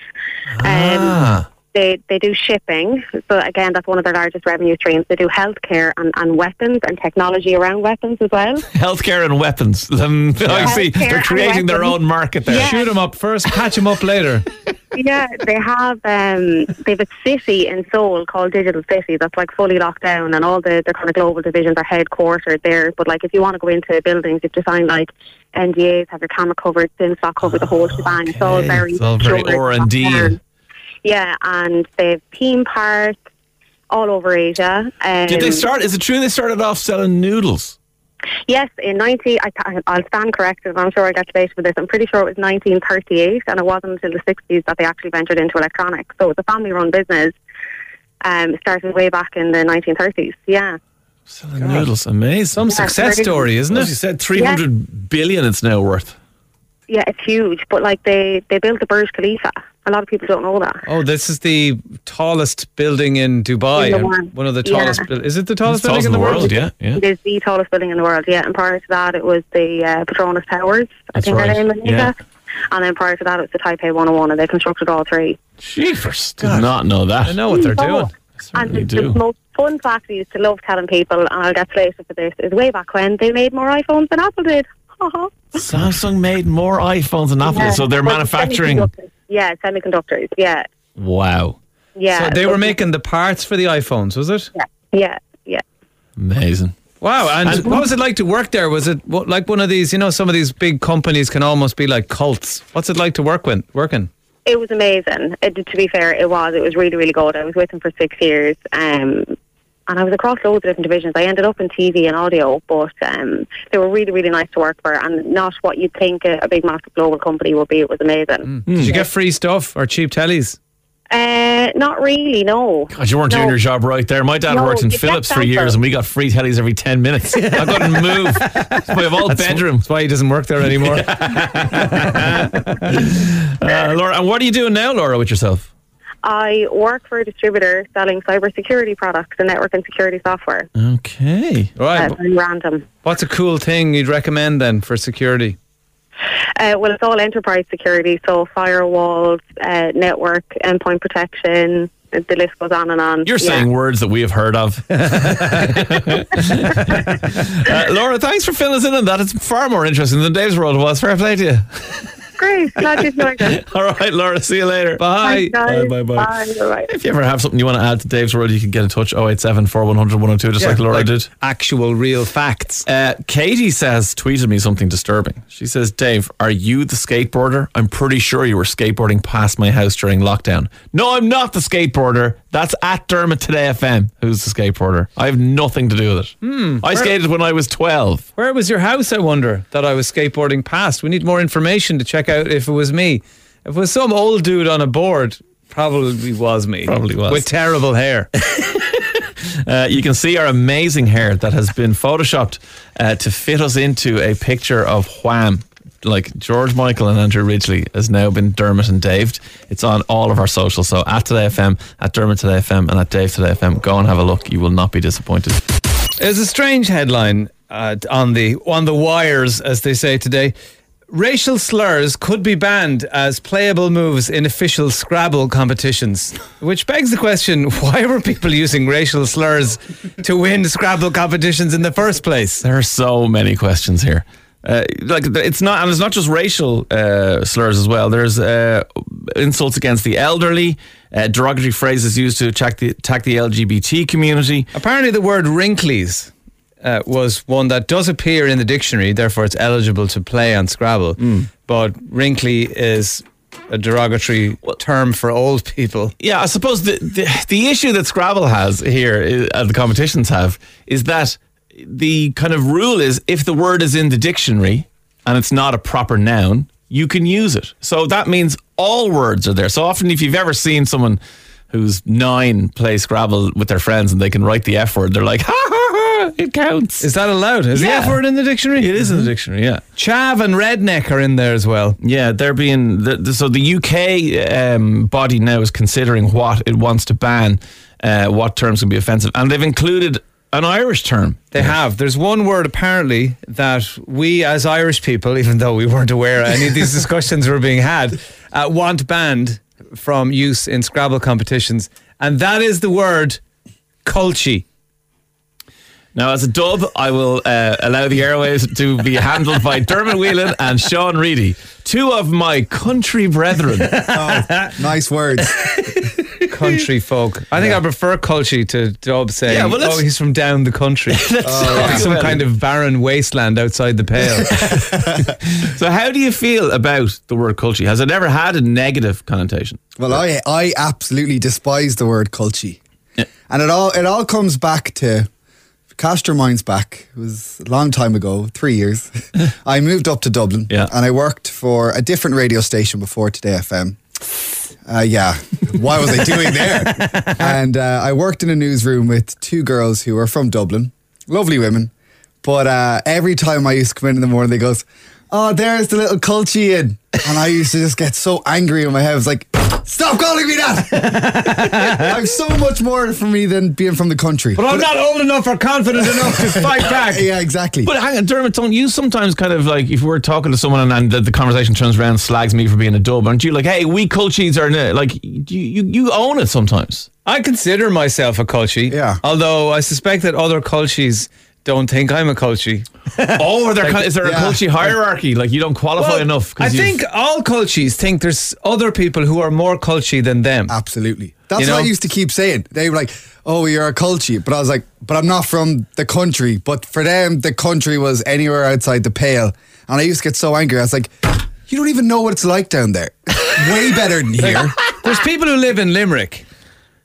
They do shipping, so again, that's one of their largest revenue streams. They do healthcare and weapons and technology around weapons as well. Healthcare and weapons. I see. They're creating their own market there. Yeah. Shoot them up first, patch them up later. Yeah, they have a city in Seoul called Digital City that's like fully locked down, and all their kind of global divisions are headquartered there. But like, if you want to go into buildings, you have to sign like NDAs, have your camera covered, SIM slot covered, the whole shebang. It's all very R&D. Yeah, and they have theme parks all over Asia. Did they start? Is it true they started off selling noodles? Yes, in I'll stand corrected. I'm sure I get debated with this. I'm pretty sure it was 1938, and it wasn't until the 60s that they actually ventured into electronics. So it's a family-run business. Started way back in the 1930s. Yeah. Selling noodles, amazing. Some success story, isn't it? As you said, 300 billion it's now worth. Yeah, it's huge. But like they built the Burj Khalifa. A lot of people don't know that. Oh, this is the tallest building in Dubai. In the world. One of the tallest. Yeah. Is it the tallest It's building in the world? Yeah. It is the tallest building in the world, yeah. And prior to that, it was the Petronas Towers, I think right. they're in Malaysia. Yeah. And then prior to that, it was the Taipei 101, and they constructed all three. Jeepers, did not know that. I know what they're doing. And They do. the most fun fact I used to love telling people, and I'll get slated for this, is way back when they made more iPhones than Apple did. Samsung made more iPhones than Apple, so they're Well, manufacturing. semiconductors, yeah. Wow. Yeah. So they were making the parts for the iPhones, was it? Yeah. Amazing. Wow. And what was it like to work there? Was it like one of these, some of these big companies can almost be like cults. What's it like to working? It was amazing. To be fair, it was really, really good. I was with them for 6 years. and I was across loads of different divisions. I ended up in TV and audio, but they were really, really nice to work for, and not what you'd think a big, massive global company would be. It was amazing. Did you get free stuff or cheap tellies? Not really, no. God, you weren't doing your job right there. My dad worked in Philips for years and we got free tellies every 10 minutes. I couldn't move. We have all bedroom. That's why he doesn't work there anymore. Laura, and what are you doing now, Laura, with yourself? I work for a distributor selling cybersecurity products and network and security software. Okay. Right. Very random. What's a cool thing you'd recommend then for security? Well, it's all enterprise security, so firewalls, network, endpoint protection, the list goes on and on. You're saying words that we have heard of. Laura, thanks for filling us in on that. It's far more interesting than Dave's World was. Fair play to you. Great. Glad you enjoyed it. All right, Laura, see you later. Bye. Bye. Bye. Bye. If you ever have something you want to add to Dave's World, you can get in touch. 087 4100 102, just like Laura did. Actual real facts. Katie tweeted me something disturbing. She says, Dave, are you the skateboarder? I'm pretty sure you were skateboarding past my house during lockdown. No, I'm not the skateboarder. That's at Dermot Today FM, who's the skateboarder. I have nothing to do with it. I skated when I was 12. Where was your house, I wonder, that I was skateboarding past? We need more information to check out if it was me. If it was some old dude on a board, probably was me. Probably was. With terrible hair. You can see our amazing hair that has been photoshopped to fit us into a picture of Wham. Like George Michael and Andrew Ridgeley has now been Dermot and Dave. It's on all of our socials. So at Today FM, at Dermot Today FM, and at Dave Today FM. Go and have a look. You will not be disappointed. There's a strange headline on the wires, as they say today. Racial slurs could be banned as playable moves in official Scrabble competitions. Which begs the question, why were people using racial slurs to win Scrabble competitions in the first place? There are so many questions here. It's not just racial slurs as well. There's insults against the elderly, derogatory phrases used to attack the LGBT community. Apparently the word wrinklies was one that does appear in the dictionary, therefore it's eligible to play on Scrabble. But wrinkly is a derogatory term for old people. Yeah, I suppose the issue that Scrabble has here, the competitions have, is that the kind of rule is if the word is in the dictionary and it's not a proper noun, you can use it. So that means all words are there. So often if you've ever seen someone who's 9 play Scrabble with their friends and they can write the F word, they're like, ha ha ha, it counts. Is that allowed? Is the F word in the dictionary? It is in the dictionary, yeah. Chav and redneck are in there as well. Yeah, they're being... So the UK body now is considering what it wants to ban, what terms can be offensive. And they've included an Irish term. They have. There's one word apparently that we as Irish people, even though we weren't aware any of these discussions were being had, want banned from use in Scrabble competitions. And that is the word culchie. Now, as a dub, I will allow the airwaves to be handled by Dermot Whelan and Sean Reedy, 2 of my country brethren. Oh, nice words. Country folk. I think I prefer culchie to dub saying, he's from down the country. Like some kind of barren wasteland outside the pale. So how do you feel about the word culchie? Has it ever had a negative connotation? Well, I absolutely despise the word culchie. Yeah. And it all comes back to... Cast your minds back. It was a long time ago, 3 years. I moved up to Dublin and I worked for a different radio station before Today FM. Why was I doing there? And I worked in a newsroom with 2 girls who were from Dublin. Lovely women. But every time I used to come in the morning, they goes, oh, there's the little culchie in. And I used to just get so angry in my head. I was like, stop calling me that! I'm so much more for me than being from the country. But I'm not old enough or confident enough to fight back. Yeah, exactly. But hang on, Dermot, don't you sometimes kind of like, if we're talking to someone and the conversation turns around and slags me for being a dub, aren't you like, hey, we culchies are, like, you own it sometimes? I consider myself a culchie. Yeah. Although I suspect that other culchies don't think I'm a culchie. Oh, is there a culchie hierarchy? Like you don't qualify enough? I think all culchies think there's other people who are more culchie than them. Absolutely. That's what I used to keep saying. They were like, oh, you're a culchie. But I was like, but I'm not from the country. But for them, the country was anywhere outside the pale. And I used to get so angry. I was like, you don't even know what it's like down there. Way better than here. There's people who live in Limerick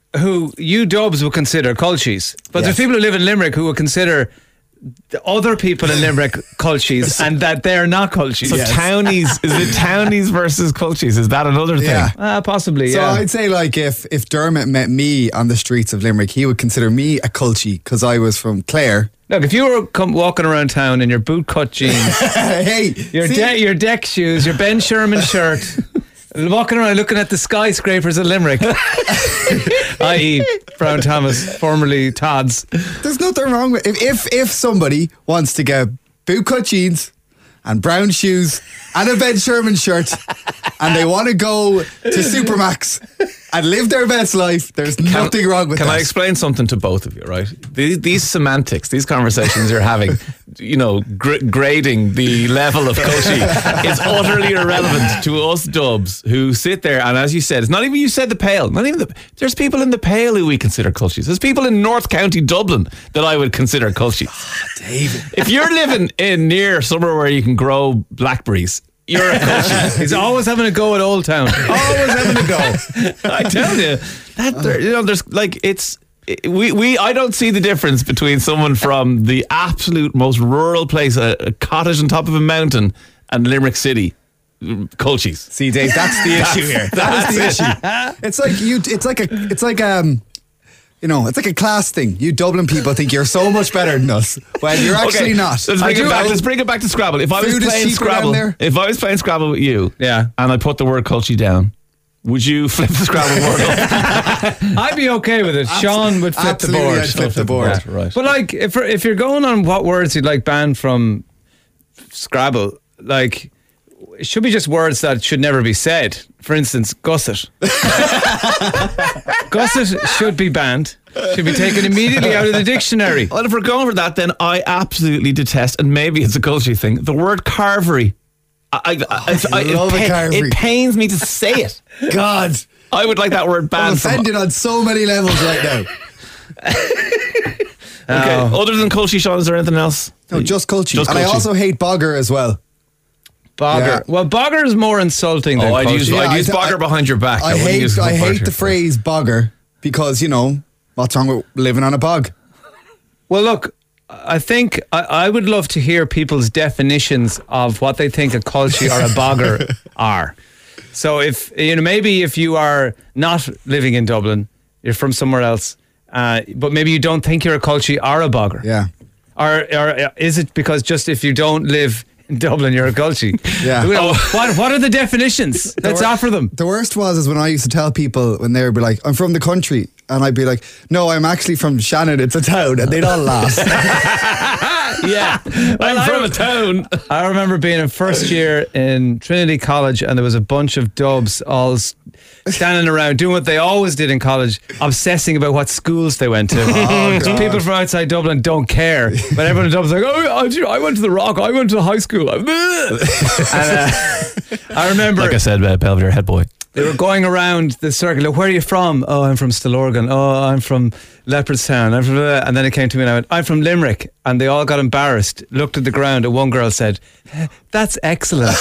who you Dubs would consider culchies, but there's people who live in Limerick who would consider the other people in Limerick culchies, and that they're not culchies. So townies, is it townies versus culchies? Is that another thing? Possibly, So I'd say like if Dermot met me on the streets of Limerick, he would consider me a culchie because I was from Clare. Look, if you were walking around town in your bootcut jeans, hey, your deck shoes, your Ben Sherman shirt, walking around looking at the skyscrapers of Limerick, i.e. Brown Thomas, formerly Todd's. There's nothing wrong with if somebody wants to get bootcut jeans and brown shoes and a Ben Sherman shirt and they want to go to Supermax and live their best life, there's nothing wrong with that. Can I explain something to both of you, right? These semantics, these conversations you're having, grading the level of culty is utterly irrelevant to us Dubs who sit there, and as you said, it's not even you said the Pale, not even there's people in the Pale who we consider culties. There's people in North County Dublin that I would consider culties. David. If you're living near somewhere where you can grow blackberries, you're a culture. He's always having a go at Old Town. Always having a go. I tell you that there's like I don't see the difference between someone from the absolute most rural place, a cottage on top of a mountain, and Limerick City. Culchies. See, Dave, that's the issue here. That is the issue. It's like a class thing. You Dublin people think you're so much better than us when you're actually not. Let's bring it back to Scrabble. If I was playing Scrabble with you, and I put the word culchie down, would you flip the Scrabble board up? I'd be okay with it. Sean would flip the board. I'd flip the board. Right. But like, if you're going on what words you'd like banned from Scrabble, like, it should be just words that should never be said. For instance, gusset. Gusset should be banned. Should be taken immediately out of the dictionary. Well, if we're going for that, then I absolutely detest, and maybe it's a culture thing, the word carvery. It pains me to say it. God, I would like that word banned. I'm offended on so many levels right now. Okay. Other than culture, Sean, is there anything else? No, just culture. And I also hate bogger as well. Bogger. Yeah. Well, bogger is more insulting than I'd use bogger behind your back. I hate the phrase bogger because, what's wrong with living on a bog? Well, look, I think I would love to hear people's definitions of what they think a culture or a bogger are. So maybe if you are not living in Dublin, you're from somewhere else, but maybe you don't think you're a culture or a bogger. Yeah. Or is it because just if you don't live in Dublin, you're a culture? Yeah. What are the definitions? Let's offer them. The worst was when I used to tell people when they would be like, I'm from the country. And I'd be like, no, I'm actually from Shannon. It's a town. And they'd all laugh. Yeah. I'm from a town. I remember being in first year in Trinity College, and there was a bunch of Dubs all standing around doing what they always did in college, obsessing about what schools they went to. So people from outside Dublin don't care, but everyone in Dublin's like, I went to the Rock, I went to high school. And, I remember, like I said, Belvedere head boy. They were going around the circle. Like, where are you from? Oh, I'm from Stillorgan. Oh, I'm from Leopardstown. And then it came to me and I went, I'm from Limerick. And they all got embarrassed, looked at the ground, and one girl said, that's excellent.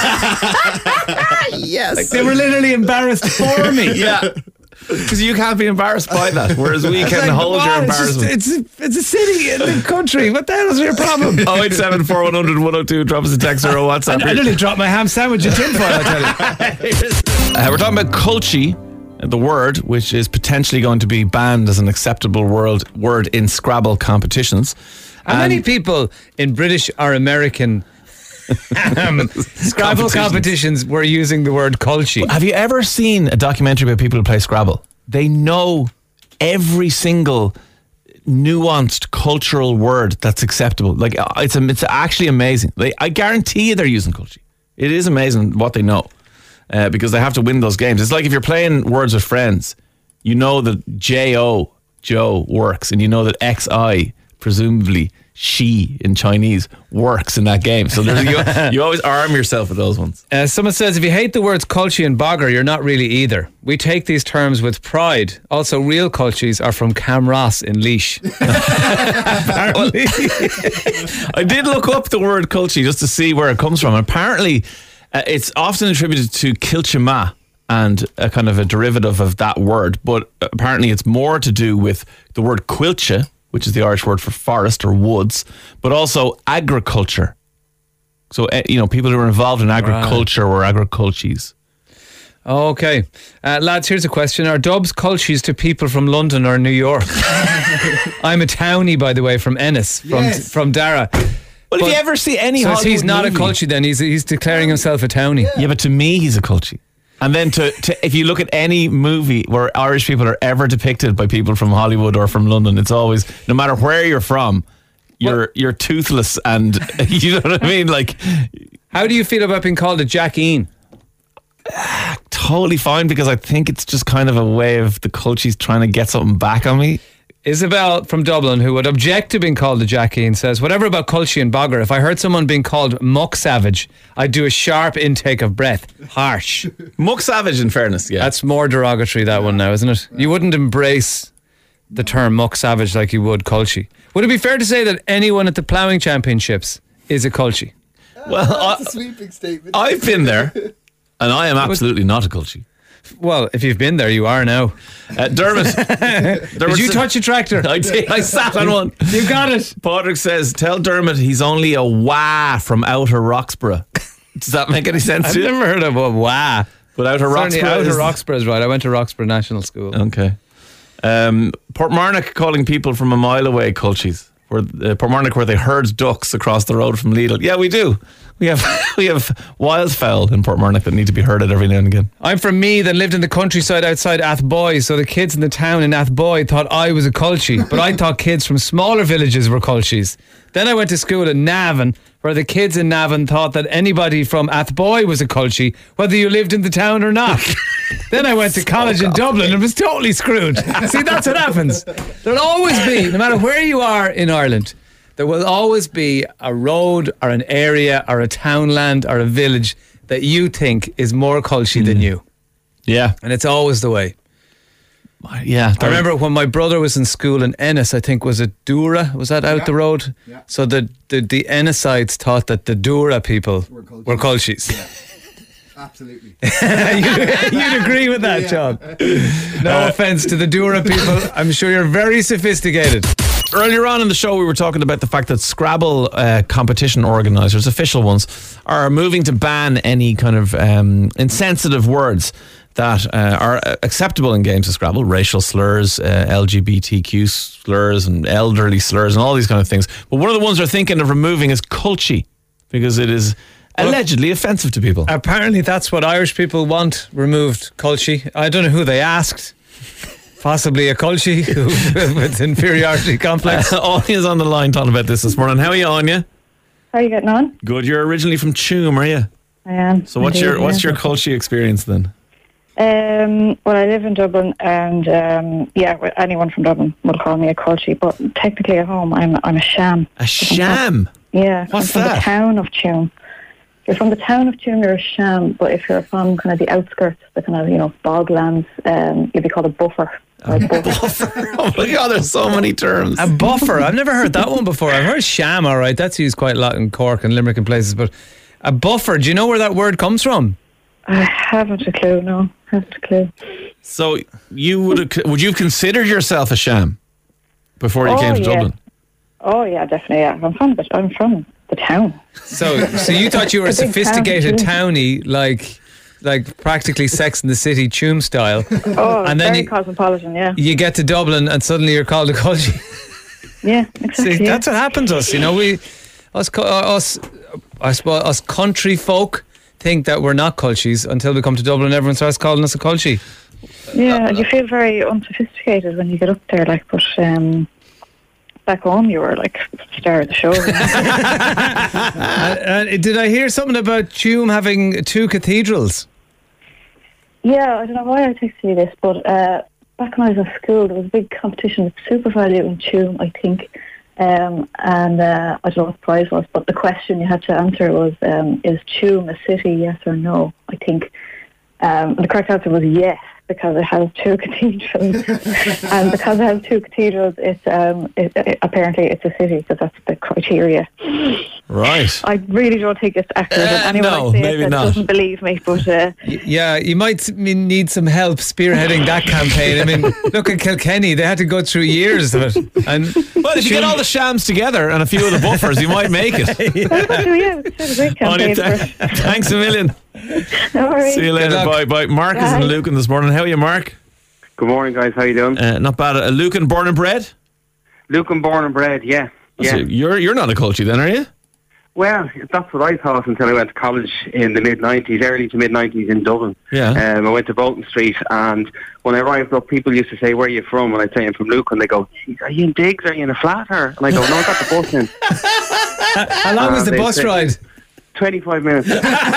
Yes. Like, they were literally embarrassed for me. Yeah. Because you can't be embarrassed by that, whereas we can hold your embarrassment. It's a city in the country. What the hell is your problem? 087 4100 102. Drop us a text or a WhatsApp. I nearly dropped my ham sandwich in tinfoil, I tell you. We're talking about culchie, the word, which is potentially going to be banned as an acceptable word in Scrabble competitions. How many people in British or American Scrabble competitions were using the word culchie? Have you ever seen a documentary about people who play Scrabble? They know every single nuanced cultural word that's acceptable. Like, it's actually amazing. I guarantee you they're using culchie. It is amazing what they know. Because they have to win those games. It's like if you're playing Words with Friends, you know that J-O, Joe, works, and you know that X-I, presumably she in Chinese, works in that game. So you always arm yourself with those ones. Someone says, if you hate the words culchie and bogger, you're not really either. We take these terms with pride. Also, real culchies are from Camross in Laois. I did look up the word culchie just to see where it comes from. Apparently, it's often attributed to Kilchima, and a kind of a derivative of that word, but apparently it's more to do with the word cuilche, which is the Irish word for forest or woods, but also agriculture. So, people who are involved in agriculture were agriculches. Okay. Lads, here's a question. Are Dubs culchies to people from London or New York? I'm a townie, by the way, from Ennis, from Dara. Well, if you ever see any so Hollywood he's not movie, a culchie then. He's declaring himself a townie. Yeah, but to me, he's a culchie. And then if you look at any movie where Irish people are ever depicted by people from Hollywood or from London, it's always, no matter where you're from, you're toothless and you know what I mean? Like, how do you feel about being called a Jackeen? Totally fine, because I think it's just kind of a way of the culchies trying to get something back on me. Isabel from Dublin, who would object to being called a Jackeen, says, whatever about culchie and bogger, if I heard someone being called muck savage, I'd do a sharp intake of breath. Harsh. Muck savage, in fairness, yeah. That's more derogatory, that one now, isn't it? You wouldn't embrace the term muck savage like you would culchie. Would it be fair to say that anyone at the ploughing championships is a culchie? Well, that's a sweeping statement. I've been there, and I am absolutely not a culchie. Well, if you've been there, you are now. Dermot. Did you touch a tractor? I did. I sat on one. You got it. Patrick says, tell Dermot he's only a wah from Outer Roxborough. Does that make any sense to you? I've never heard of a wah. But Outer Roxborough Outer Roxborough is right. I went to Roxborough National School. Okay. Portmarnock calling people from a mile away culchies. Portmarnock, where they herd ducks across the road from Lidl. Yeah, we do. We have wildfowl in Portmarnock that need to be herded every now and again. I'm from Meath and lived in the countryside outside Athboy, so the kids in the town in Athboy thought I was a culchie, but I thought kids from smaller villages were culchies. Then I went to school in Navan, where the kids in Navan thought that anybody from Athboy was a culchie, whether you lived in the town or not. Then I went to college in Dublin and was totally screwed. See, that's what happens. There'll always be, no matter where you are in Ireland, there will always be a road or an area or a townland or a village that you think is more culchie than you. Yeah. And it's always the way. Yeah. I remember when my brother was in school in Ennis, I think, was it Dura? Was that out the road? Yeah. So the Ennisites thought that the Dura people were culchies. Yeah. Absolutely. You'd agree with that, John. No offence to the Dura people. I'm sure you're very sophisticated. Earlier on in the show, we were talking about the fact that Scrabble competition organisers, official ones, are moving to ban any kind of insensitive words that are acceptable in games of Scrabble. Racial slurs, LGBTQ slurs, and elderly slurs, and all these kind of things. But one of the ones they're thinking of removing is culchie, because it is allegedly offensive to people. Apparently that's what Irish people want removed, culchie. I don't know who they asked. Possibly a culchie with inferiority complex. Anya's on the line talking about this morning. How are you, Anya? How are you getting on? Good. You're originally from Tuam, are you? I am. So what's your culchie experience then? Well, I live in Dublin, and anyone from Dublin will call me a culchie. But technically, at home, I'm a sham. A sham? Yeah. What's I'm from that? the town of Tuam. If you're from the town of Tuam, you're a sham. But if you're from kind of the outskirts, the kind of boglands, you'd be called a buffer. A buffer. Oh my God, there's so many terms. A buffer. I've never heard that one before. I've heard sham, all right. That's used quite a lot in Cork and Limerick and places. But a buffer, do you know where that word comes from? I haven't a clue, no. Haven't a clue. So would you have considered yourself a sham before you came to Dublin? Oh yeah, definitely. Yeah. I'm from the town. So you thought you were a sophisticated townie, like practically Sex and the City Tuam style. Oh, and then very cosmopolitan, yeah. You get to Dublin and suddenly you're called a culchie. Yeah, exactly. See, that's what happens to us. Us country folk think that we're not culchies until we come to Dublin and everyone starts calling us a culchie. Yeah, and you feel very unsophisticated when you get up there, but back home you were like star of the show. Did I hear something about Tuam having 2 cathedrals? Yeah, I don't know why I texted you this, but back when I was in school, there was a big competition with Super Value in Tuam, I think. And I don't know what the prize was, but the question you had to answer was, is Tuam a city, yes or no? I think the correct answer was yes. because it has 2 cathedrals, and because it has 2 cathedrals, apparently it's a city, because that's the criteria. Right. I really don't think it's accurate. Anyone no, I say maybe it not. doesn't believe me, but Yeah, you might need some help spearheading that campaign. I mean, look at Kilkenny; they had to go through years of it. And well, if you get all the shams together and a few of the buffers, you might make it. it's a great campaign. Thanks a million. No worries. See you later. Bye. Mark is in Lucan this morning. How are you, Mark? Good morning, guys. How you doing? Not bad. Lucan, born and bred? Lucan, born and bred. Yeah. So you're not a culture then, are you? Well, that's what I thought until I went to college in the mid-90s, early to mid-90s in Dublin. Yeah. I went to Bolton Street, and when I arrived up, people used to say, "Where are you from?" And I'd say, "I'm from Lucan." They go, "Are you in Diggs? Are you in a flat?" And I go, "No, I got the bus in." How long was the bus ride? 25 minutes.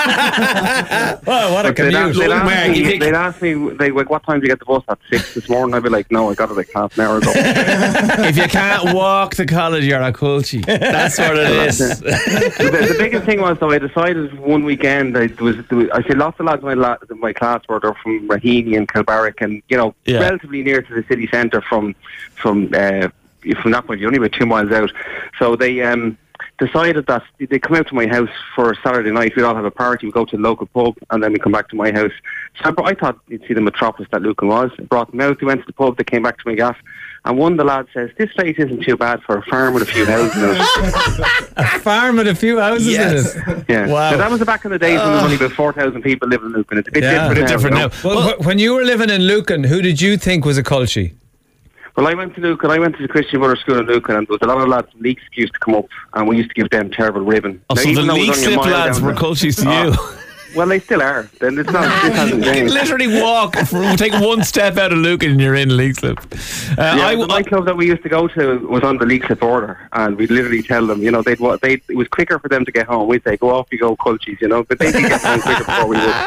Well, what a commute. They'd ask me, what time did you get the bus at? 6 this morning? I'd be like, no, I got it like half an hour ago. If you can't walk to college, you're a culture. That's what it is. The biggest thing was, though, I decided one weekend, I see lots of lads in my class were from Raheny and Kilbarrack, and, relatively near to the city centre from that point, you're only about 2 miles out. So they decided that they'd come out to my house for Saturday night. We'd all have a party. We'd go to the local pub, and then we'd come back to my house. So I thought you'd see the metropolis that Lucan was. I brought them out. They went to the pub. They came back to my gaff. And one of the lads says, "This place isn't too bad for a farm with a few houses in it." A farm with a few houses in it? Yeah. Wow. So that was back in the days when there was only about 4,000 people living in Lucan. It's a bit different now. Well, when you were living in Lucan, who did you think was a culture? Well, I went to Lucan. I went to the Christian Brothers School in Lucan, and there was a lot of lads from Leaks used to come up, and we used to give them terrible ribbon. Oh, so the Leak Slip lads were cultures to you? Well, they still are. Then it's not. This hasn't You can changed. literally take one step out of Lucan and you're in Leixlip. The nightclub that we used to go to was on the Leixlip border, and we'd literally tell them, it was quicker for them to get home. We'd say, "Go off, you go, culchies," but they did get home quicker before we would.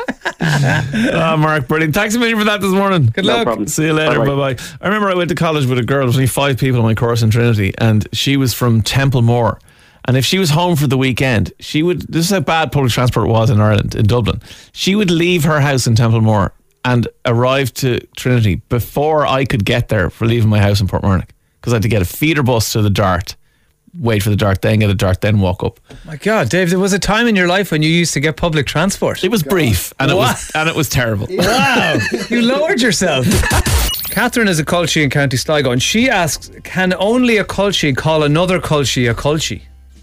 Mark, brilliant. Thanks a million for that this morning. Good luck. No problem. See you later. Bye-bye. Bye-bye. I remember I went to college with a girl. There was only 5 people on my course in Trinity, and she was from Templemore. And if she was home for the weekend, this is how bad public transport was in Ireland, in Dublin. She would leave her house in Templemore and arrive to Trinity before I could get there for leaving my house in Portmarnock. Because I had to get a feeder bus to the Dart, wait for the Dart, then get a Dart, then walk up. My God, Dave, there was a time in your life when you used to get public transport. It was brief, and it was terrible. Wow, you lowered yourself. Catherine is a culture in County Sligo, and she asks, can only a culture call another culture a culture?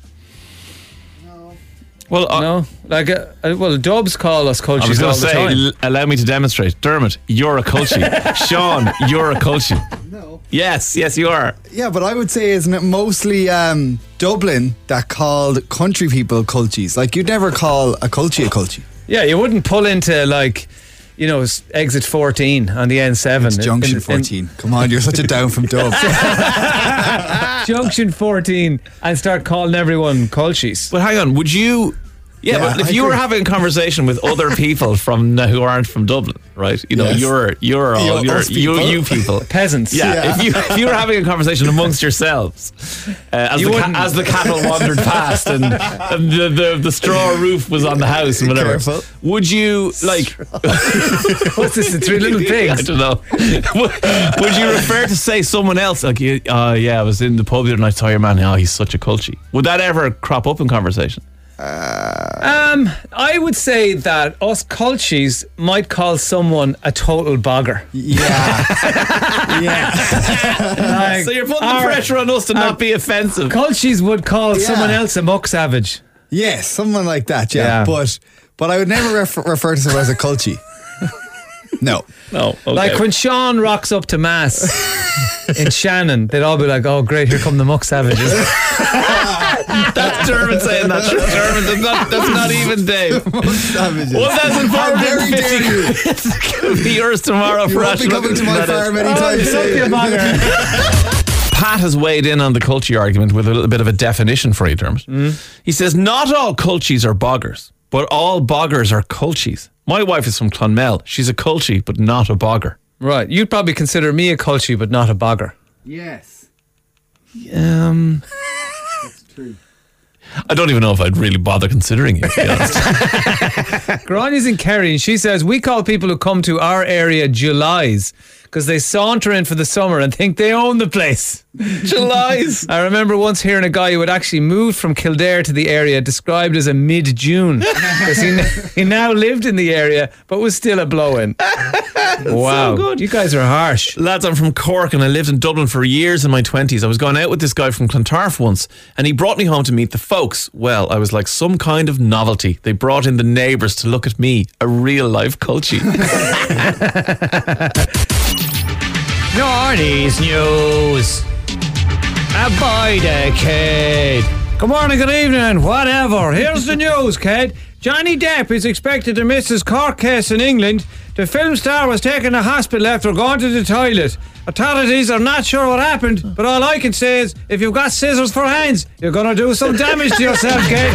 Well, no, Dubs call us cultures. I was going to say, time. Allow me to demonstrate. Dermot, you're a culture. Sean, you're a culture. No. Yes, you are. Yeah, but I would say, isn't it mostly Dublin that called country people culchies? Like, you'd never call a culture a culture. Yeah, you wouldn't pull into exit 14 on the N7. It's junction 14. Come on, you're such a down from Dub. Junction 14 and start calling everyone culchies. But hang on, would you... Yeah, but if you were having a conversation with other people who aren't from Dublin, right? Yes. You're all you people, peasants. Yeah. If you were having a conversation amongst yourselves, as the cattle wandered past and the straw roof was on the house and whatever, would you what's this? The Three Little Pigs? I don't know. Would you refer to say someone else like, I was in the pub the other night, saw your man. Oh, he's such a culture. Would that ever crop up in conversation? I would say that us culchies might call someone a total bogger. Yeah. So you're putting the pressure on us to not be offensive. Culchies would call someone else a muck savage. Yes, someone like that, yeah. But I would never refer to someone as a culchie. No. Okay. Like when Sean rocks up to Mass in Shannon, they'd all be like, "Oh great, here come the muck savages." That's Dermot saying that. That's not even Dave. 1,450 could be yours tomorrow. You won't be coming to my farm anytime soon. Pat has weighed in on the culture argument with a little bit of a definition for you, Dermot. He says, not all culchies are boggers, but all boggers are culchies. My wife is from Clonmel. She's a culchie, but not a bogger. Right. You'd probably consider me a culchie, but not a bogger. Yes. That's true. I don't even know if I'd really bother considering you, to be honest. Granny's in Kerry, and she says, we call people who come to our area Julys because they saunter in for the summer and think they own the place. Julys. I remember once hearing a guy who had actually moved from Kildare to the area described as a mid-June because he now lived in the area but was still a blow-in. Wow. So good. You guys are harsh. Lads, I'm from Cork and I lived in Dublin for years in my 20s. I was going out with this guy from Clontarf once and he brought me home to meet the folks. Well, I was like some kind of novelty. They brought in the neighbours to look at me, a real life culture. Nordy's News. Aboy the kid. Good morning, good evening, whatever. Here's the news, kid. Johnny Depp is expected to miss his court case in England. The film star was taken to hospital after going to the toilet. Authorities are not sure what happened, but all I can say is, if you've got scissors for hands, you're going to do some damage to yourself, kid.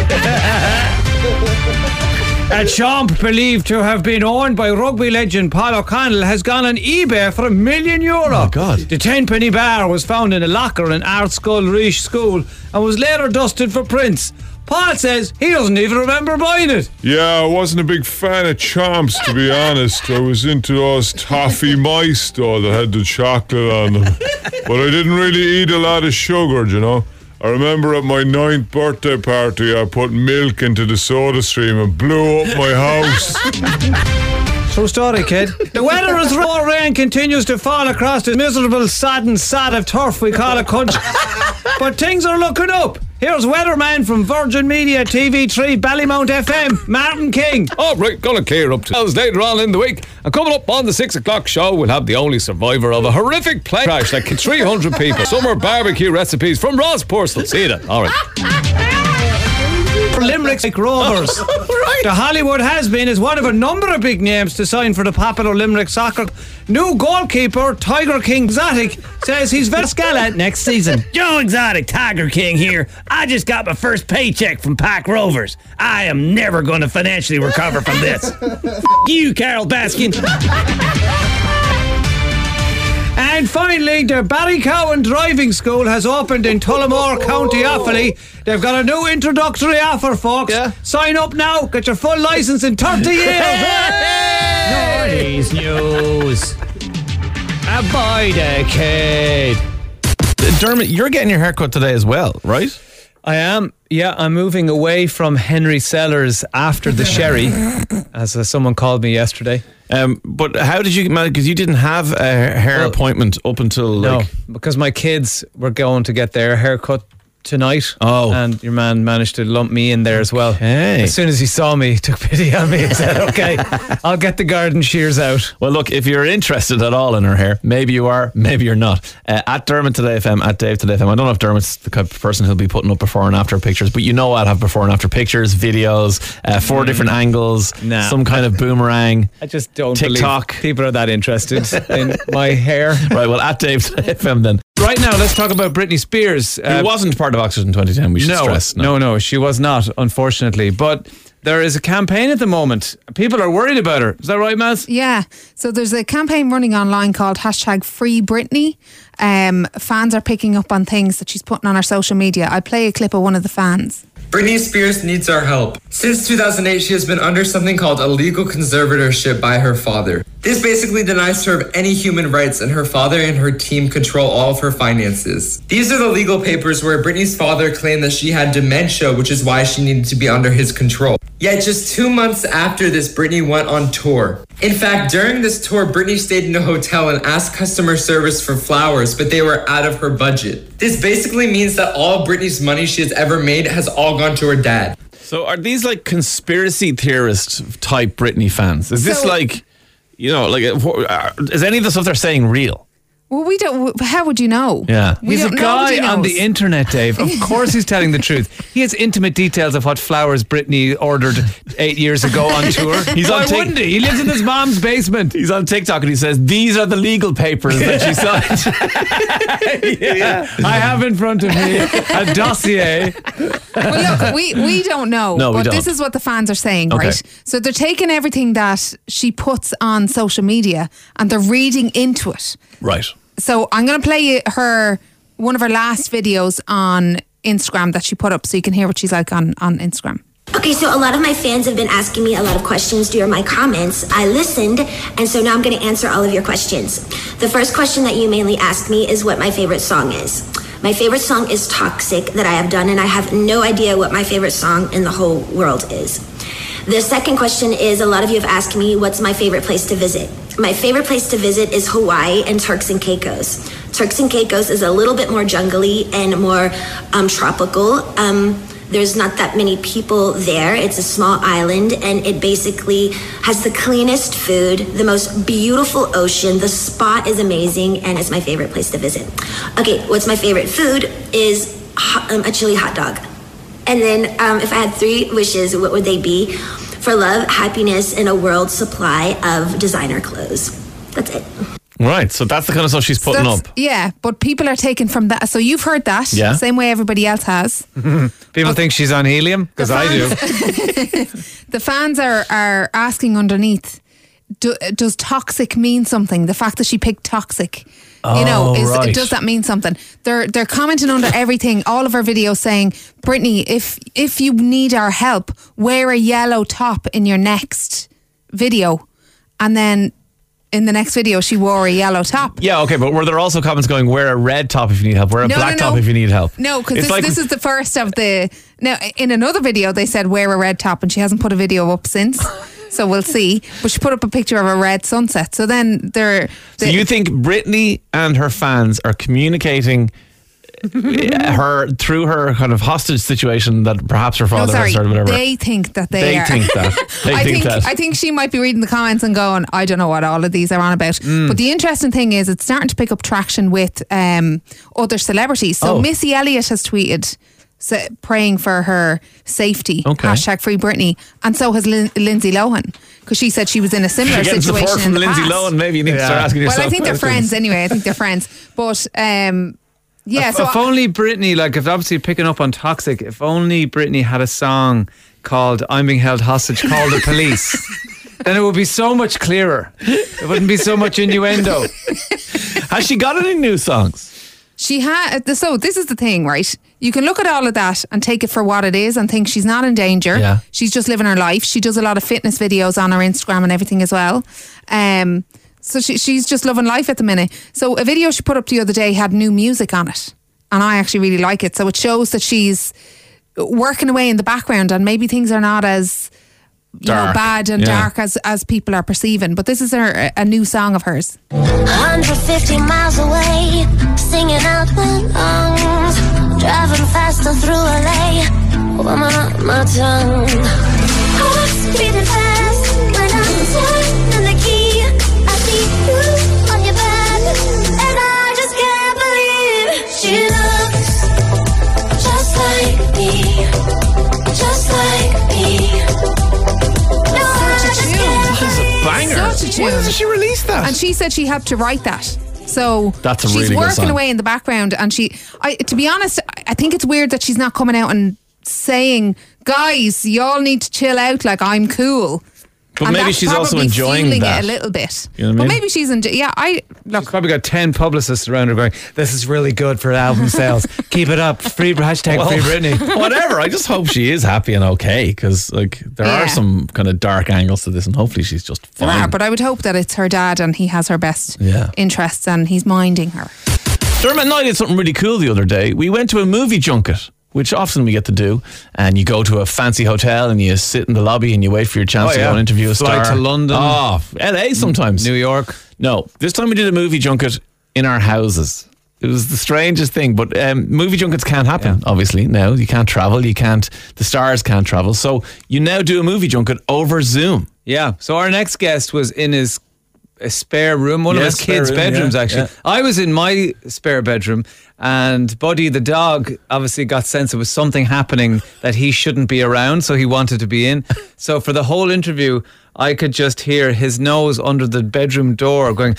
A chomp believed to have been owned by rugby legend Paul O'Connell has gone on eBay for €1 million. Oh, God. The 10-penny bar was found in a locker in Ardskull Reach School and was later dusted for prints. Paul says he doesn't even remember buying it. Yeah, I wasn't a big fan of chomps, to be honest. I was into those toffee mice, though, that had the chocolate on them. But I didn't really eat a lot of sugar, you know. I remember at my 9th birthday party, I put milk into the soda stream and blew up my house. True story, kid. The weather is raw. Rain continues to fall across the miserable, sodden sod of turf we call a country. But things are looking up. Here's weatherman from Virgin Media TV3 Ballymount FM, Martin King. All right, gonna clear up to later on in the week. And coming up on the 6 o'clock show, we'll have the only survivor of a horrific plane crash that killed 300 people. Summer barbecue recipes from Ross Purcell. See you then. All right. For Limerick's Rovers. Right. The Hollywood has-been is one of a number of big names to sign for the popular Limerick soccer. New goalkeeper Tiger King Exotic says he's Vescala next season. Joe Exotic, Tiger King here. I just got my first paycheck from Pack Rovers. I am never going to financially recover from this. You, Carol Baskin. And finally, the Ballycowan Driving School has opened in Tullamore, County Offaly. They've got a new introductory offer, folks. Yeah. Sign up now, get your full licence in 30 years. Nordy's News. Aboy the kid. Dermot, you're getting your haircut today as well, right? I am. Yeah, I'm moving away from Henry Sellers after the sherry, as someone called me yesterday. But how did you, because you didn't have a hair appointment up until No, because my kids were going to get their haircut tonight. Oh. And your man managed to lump me in there as well. Hey. As soon as he saw me, he took pity on me and said, okay, I'll get the garden shears out. Well, look, if you're interested at all in her hair, maybe you are, maybe you're not. At Dermot Today FM, at Dave Today FM. I don't know if Dermot's the type of person who'll be putting up before and after pictures, but you know I'll have before and after pictures, videos, 4 different angles, some kind of boomerang. I just don't TikTok. believe people are that interested in my hair. Right, well, at Dave Today FM then. Right now, let's talk about Britney Spears. Who wasn't part of Oxford in 2010, we should stress. No, she was not, unfortunately. But there is a campaign at the moment. People are worried about her. Is that right, Maz? Yeah. So there's a campaign running online called #FreeBritney. Fans are picking up on things that she's putting on her social media. I play a clip of one of the fans. Britney Spears needs our help. Since 2008, she has been under something called a legal conservatorship by her father. This basically denies her of any human rights, and her father and her team control all of her finances. These are the legal papers where Britney's father claimed that she had dementia, which is why she needed to be under his control. Yet just 2 months after this, Britney went on tour. In fact, during this tour, Britney stayed in a hotel and asked customer service for flowers, but they were out of her budget. This basically means that all Britney's money she has ever made has all gone to her dad. So are these like conspiracy theorist type Britney fans? Is this like, you know, like, is any of the stuff they're saying real? Well, we don't. How would you know? Yeah. He's a guy on the internet, Dave. Of course he's telling the truth. He has intimate details of what flowers Britney ordered 8 years ago on tour. Why wouldn't he? He lives in his mom's basement. He's on TikTok and he says, these are the legal papers that she signed. Yeah. I have in front of me a dossier. Well, look, we don't know. No, we but don't. this is what the fans are saying, Okay. right? So they're taking everything that she puts on social media and they're reading into it. Right. So I'm going to play one of her last videos on Instagram that she put up so you can hear what she's like on Instagram. Okay, so a lot of my fans have been asking me a lot of questions during my comments. I listened, and so now I'm going to answer all of your questions. The first question that you mainly asked me is what my favorite song is. My favorite song is Toxic that I have done, and I have no idea what my favorite song in the whole world is. The second question is, a lot of you have asked me what's my favorite place to visit. My favorite place to visit is Hawaii and Turks and Caicos. Turks and Caicos is a little bit more jungly and more tropical. There's not that many people there. It's a small island, and it basically has the cleanest food, the most beautiful ocean. The spot is amazing, and it's my favorite place to visit. Okay, what's my favorite food is a chili hot dog. And then if I had 3 wishes, what would they be? For love, happiness, and a world supply of designer clothes. That's it. Right, so that's the kind of stuff she's putting up. Yeah, but people are taking from that. So you've heard that, same way everybody else has. People think she's on helium, because I do. The fans are asking underneath, does toxic mean something? The fact that she picked toxic, right. Does that mean something? They're commenting under everything, all of our videos, saying, Brittany, if you need our help, wear a yellow top in your next video. And then in the next video, she wore a yellow top. Yeah, okay, but were there also comments going, wear a red top if you need help, wear a black top if you need help? No, because this is the first of the... Now, in another video, they said wear a red top, and she hasn't put a video up since. So we'll see. But she put up a picture of a red sunset. So then So you think Brittany and her fans are communicating her through her kind of hostage situation that perhaps her father has started, whatever? They think that they are. Think that. I think she might be reading the comments and going, I don't know what all of these are on about. But the interesting thing is it's starting to pick up traction with other celebrities. So Missy Elliott has tweeted praying for her safety. Hashtag Free Britney. And so has Lindsay Lohan, because she said she was in a similar situation support from in the Lindsay past. Lohan, maybe you need to start asking yourself. Well, I think they're friends anyway. I think they're friends. But if only Britney, if obviously picking up on Toxic, if only Britney had a song called I'm Being Held Hostage, Call the Police, then it would be so much clearer. It wouldn't be so much innuendo. Has she got any new songs? She had. So this is the thing, right? You can look at all of that and take it for what it is and think she's not in danger. Yeah. She's just living her life. She does a lot of fitness videos on her Instagram and everything as well. So she's just loving life at the minute. So a video she put up the other day had new music on it, and I actually really like it. So it shows that she's working away in the background, and maybe things are not as bad and dark as people are perceiving. But this is a new song of hers. 150 miles away, singing out my lungs, driving faster through LA, woman on my tongue. Heart's beating fast when I'm turning the key. I see you on your bed, and I just can't believe she looks just like me, just like me. Banger. Such a tune. When did she release that? And she said she helped to write that. So that's a she's really good working song. away in the background, and to be honest, I think it's weird that she's not coming out and saying, guys, y'all need to chill out, like I'm cool. But and maybe that's she's also probably enjoying fueling that it a little bit. You know what I But mean? maybe she's She's probably got 10 publicists around her going, this is really good for album sales. Keep it up. Free hashtag Free Britney. Whatever. I just hope she is happy and okay, because there are some kind of dark angles to this, and hopefully she's just fine. There are, but I would hope that it's her dad and he has her best interests and he's minding her. Dermot and I did something really cool the other day. We went to a movie junket, which often we get to do, and you go to a fancy hotel and you sit in the lobby and you wait for your chance to go and interview a Fly star. to London. LA sometimes. New York. No, this time we did a movie junket in our houses. It was the strangest thing, but movie junkets can't happen, obviously, now. You can't travel, the stars can't travel. So you now do a movie junket over Zoom. Yeah, so our next guest was in a spare room, one of his kids' room, bedrooms, actually. yeah. I was in my spare bedroom, and Buddy the dog obviously got sense there was something happening that he shouldn't be around, so he wanted to be in. So for the whole interview, I could just hear his nose under the bedroom door going...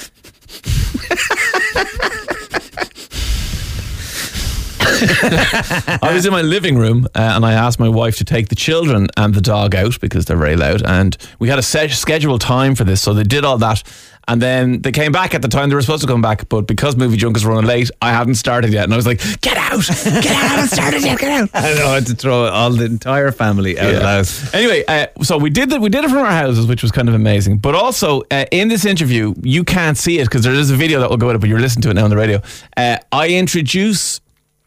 I was in my living room and I asked my wife to take the children and the dog out because they're very loud, and we had a scheduled time for this, so they did all that, And then they came back at the time they were supposed to come back, but because Movie Junk is running late, I hadn't started yet. And I was like, get out, I haven't started yet, get out. I know, I had to throw the entire family out of the house. Anyway, so we did it from our houses, which was kind of amazing. But also, in this interview, you can't see it because there is a video that will go out, but you're listening to it now on the radio. I introduce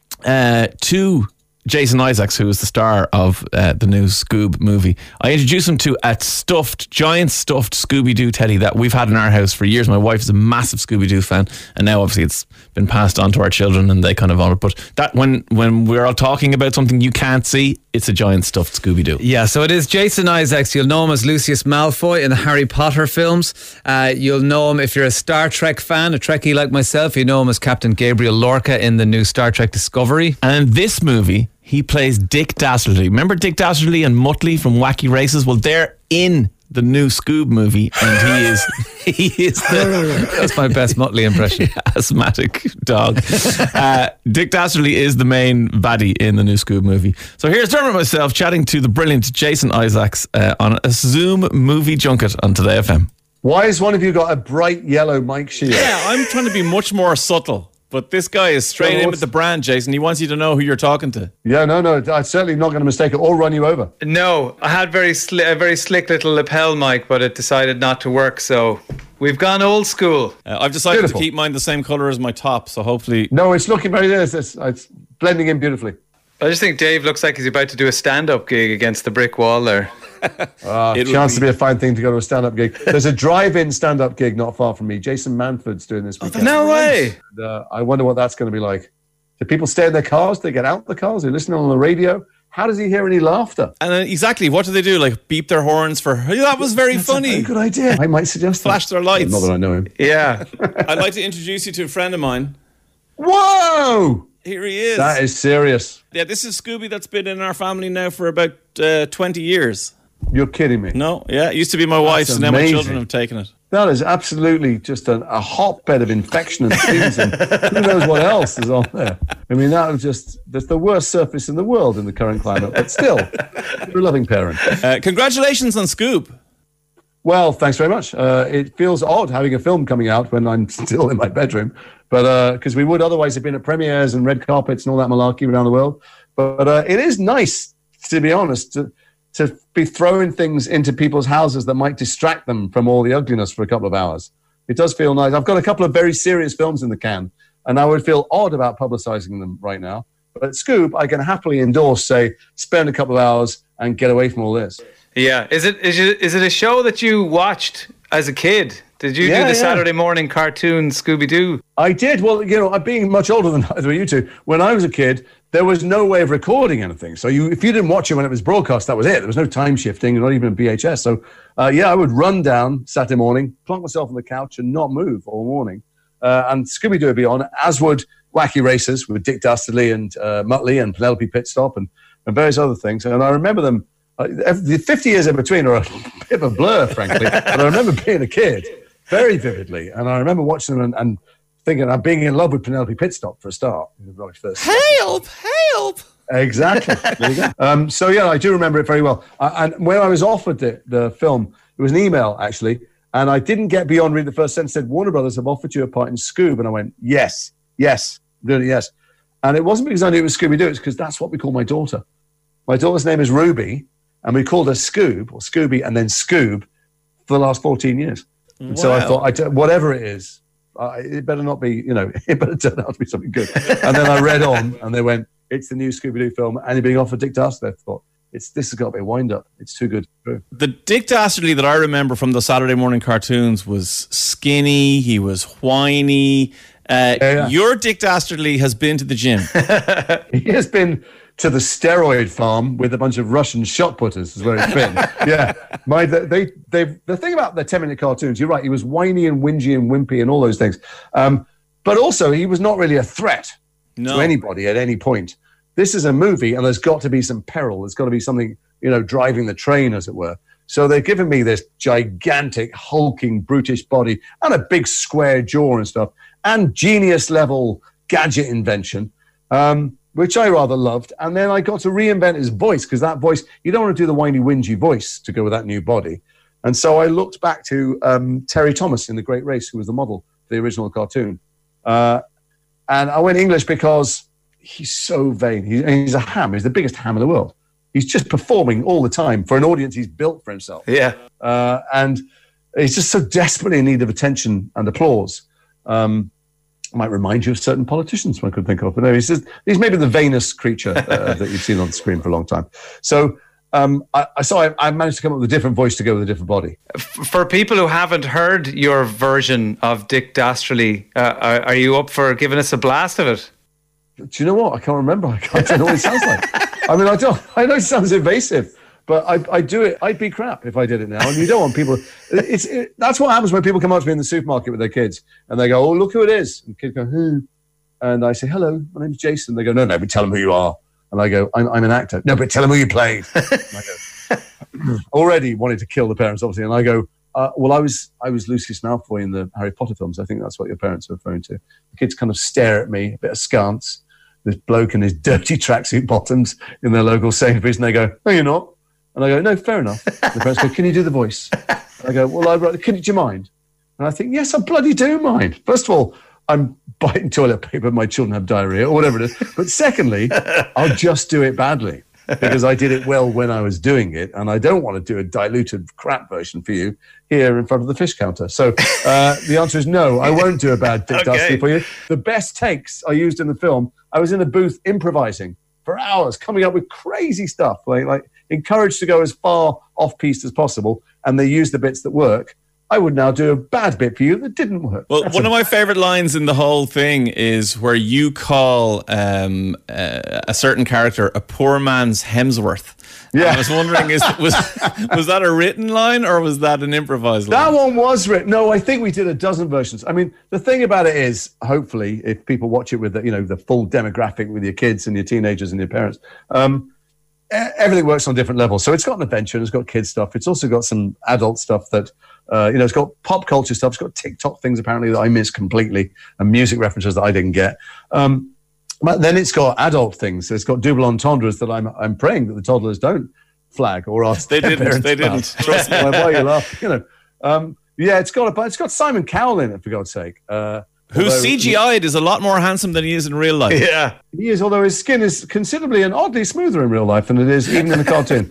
to Jason Isaacs, who is the star of the new Scoob movie. I introduced him to a giant stuffed Scooby-Doo teddy that we've had in our house for years. My wife is a massive Scooby-Doo fan, and now obviously it's been passed on to our children and they kind of honor it. But that when we're all talking about something you can't see, it's a giant stuffed Scooby-Doo. Yeah, so it is Jason Isaacs. You'll know him as Lucius Malfoy in the Harry Potter films. You'll know him if you're a Star Trek fan, a Trekkie like myself. You know him as Captain Gabriel Lorca in the new Star Trek Discovery. And in this movie, he plays Dick Dastardly. Remember Dick Dastardly and Muttley from Wacky Races? Well, they're in the new Scoob movie, and he is that's my best Muttley impression. Asthmatic dog. Dick Dastardly is the main baddie in the new Scoob movie. So here's Dermot and myself chatting to the brilliant Jason Isaacs on a Zoom movie junket on Today FM. Why has one of you got a bright yellow mic shield? Yeah, I'm trying to be much more subtle. But this guy is straight in with the brand, Jason. He wants you to know who you're talking to. Yeah, no, I'm certainly not going to mistake it or run you over. No, I had a very slick little lapel mic, but it decided not to work, so we've gone old school. I've decided to keep mine the same colour as my top, so hopefully... No, it's looking very nice. It's blending in beautifully. I just think Dave looks like he's about to do a stand-up gig against the brick wall there. Chance to be a fine thing to go to a stand-up gig. There's a drive-in stand-up gig not far from me. Jason Manford's doing this weekend. No way! And, I wonder what that's going to be like. Do people stay in their cars? Do they get out the cars? Are they listening on the radio? How does he hear any laughter? And exactly, what do they do? Like beep their horns for, hey, that was very funny. That's a very good idea. I might suggest Flash their lights. Not that I know him. Yeah. I'd like to introduce you to a friend of mine. Whoa! Here he is. That is serious. Yeah, this is Scooby that's been in our family now for about 20 years. You're kidding me. No, yeah, it used to be my wife's, and now my children have taken it. That is absolutely just a hotbed of infection and things, and who knows what else is on there. I mean, that's the worst surface in the world in the current climate, but still, you're a loving parent. Congratulations on Scoob. Well, thanks very much. It feels odd having a film coming out when I'm still in my bedroom, but because we would otherwise have been at premieres and red carpets and all that malarkey around the world. But it is nice, to be honest, to be throwing things into people's houses that might distract them from all the ugliness for a couple of hours. It does feel nice. I've got a couple of very serious films in the can, and I would feel odd about publicizing them right now. But at Scoob, I can happily endorse, say, spend a couple of hours and get away from all this. Yeah. Is it a show that you watched as a kid? Did you do the Saturday morning cartoon Scooby-Doo? I did. Well, I'm being much older than either of you two. When I was a kid, there was no way of recording anything. So if you didn't watch it when it was broadcast, that was it. There was no time shifting, not even a VHS. So, I would run down Saturday morning, plonk myself on the couch and not move all morning. And Scooby-Doo would be on, as would Wacky Races with Dick Dastardly and Muttley and Penelope Pitstop and various other things. And I remember them, the 50 years in between are a bit of a blur, frankly. But I remember being a kid very vividly. And I remember watching them and thinking I'm being in love with Penelope Pitstop for a start. Help! Exactly. There you go. So, I do remember it very well. And when I was offered the film, it was an email, actually, and I didn't get beyond reading the first sentence. It said, Warner Brothers have offered you a part in Scoob. And I went, yes, really, yes. And it wasn't because I knew it was Scooby-Doo. It's because that's what we call my daughter. My daughter's name is Ruby, and we called her Scoob, or Scooby, and then Scoob for the last 14 years. And so I thought, whatever it is, it better not be, it better turn out to be something good. And then I read on, and they went, it's the new Scooby-Doo film, and you're being offered Dick Dastardly. I thought, this has got to be a wind-up. It's too good. The Dick Dastardly that I remember from the Saturday morning cartoons was skinny, he was whiny. Your Dick Dastardly has been to the gym. He has been to the steroid farm with a bunch of Russian shot putters is where it's been. Yeah. The thing about the 10-minute cartoons, you're right, he was whiny and whingy and wimpy and all those things. But also, he was not really a threat to anybody at any point. This is a movie, and there's got to be some peril. There's got to be something, driving the train, as it were. So they've given me this gigantic, hulking, brutish body and a big square jaw and stuff, and genius-level gadget invention, which I rather loved. And then I got to reinvent his voice, because that voice, you don't want to do the whiny, whingy voice to go with that new body. And so I looked back to Terry Thomas in The Great Race, who was the model for the original cartoon. And I went English because he's so vain. He's a ham. He's the biggest ham in the world. He's just performing all the time for an audience he's built for himself. Yeah. And he's just so desperately in need of attention and applause. Might remind you of certain politicians one could think of. But no, he's maybe the vainest creature that you've seen on the screen for a long time. So I managed to come up with a different voice to go with a different body. For people who haven't heard your version of Dick Dastardly, are you up for giving us a blast of it? Do you know what? I can't remember. I don't know what it sounds like. I mean, I know it sounds invasive, but I do it. I'd be crap if I did it now. And you don't want people. That's what happens when people come up to me in the supermarket with their kids and they go, "Oh, look who it is." And the kids go, "Who?" And I say, "Hello, my name's Jason." They go, "No, but tell them who you are." And I go, I'm an actor. "No, but tell them who you played." And I go, already wanted to kill the parents, obviously. And I go, well, I was Lucius Malfoy in the Harry Potter films. I think that's what your parents are referring to. The kids kind of stare at me, a bit askance. This bloke in his dirty tracksuit bottoms in their local Sainsbury's, and they go, "No, you're not." And I go, "No, fair enough." And the parents go, "Can you do the voice?" And I go, "Well, do you mind?" And I think, yes, I bloody do mind. First of all, I'm biting toilet paper, my children have diarrhea, or whatever it is. But secondly, I'll just do it badly because I did it well when I was doing it, and I don't want to do a diluted crap version for you here in front of the fish counter. So the answer is no, I won't do a bad Dick Dastardly for you. The best takes I used in the film, I was in a booth improvising for hours, coming up with crazy stuff, like encouraged to go as far off-piste as possible, and they used the bits that work. I would now do a bad bit for you that didn't work. Well, one of my favourite lines in the whole thing is where you call a certain character a poor man's Hemsworth. Yeah. And I was wondering, was that a written line or was that an improvised line? That one was written. No, I think we did a dozen versions. I mean, the thing about it is, hopefully, if people watch it with the full demographic with your kids and your teenagers and your parents, everything works on different levels. So it's got an adventure, and it's got kids stuff. It's also got some adult stuff that, it's got pop culture stuff. It's got TikTok things apparently that I missed completely, and music references that I didn't get. But then it's got adult things. It's got double entendres that I'm praying that the toddlers don't flag or ask. They didn't. Trust me. Why you laugh? It's got Simon Cowell in it, for God's sake. Who's CGI'd is a lot more handsome than he is in real life. Yeah, he is. Although his skin is considerably and oddly smoother in real life than it is even in the cartoon.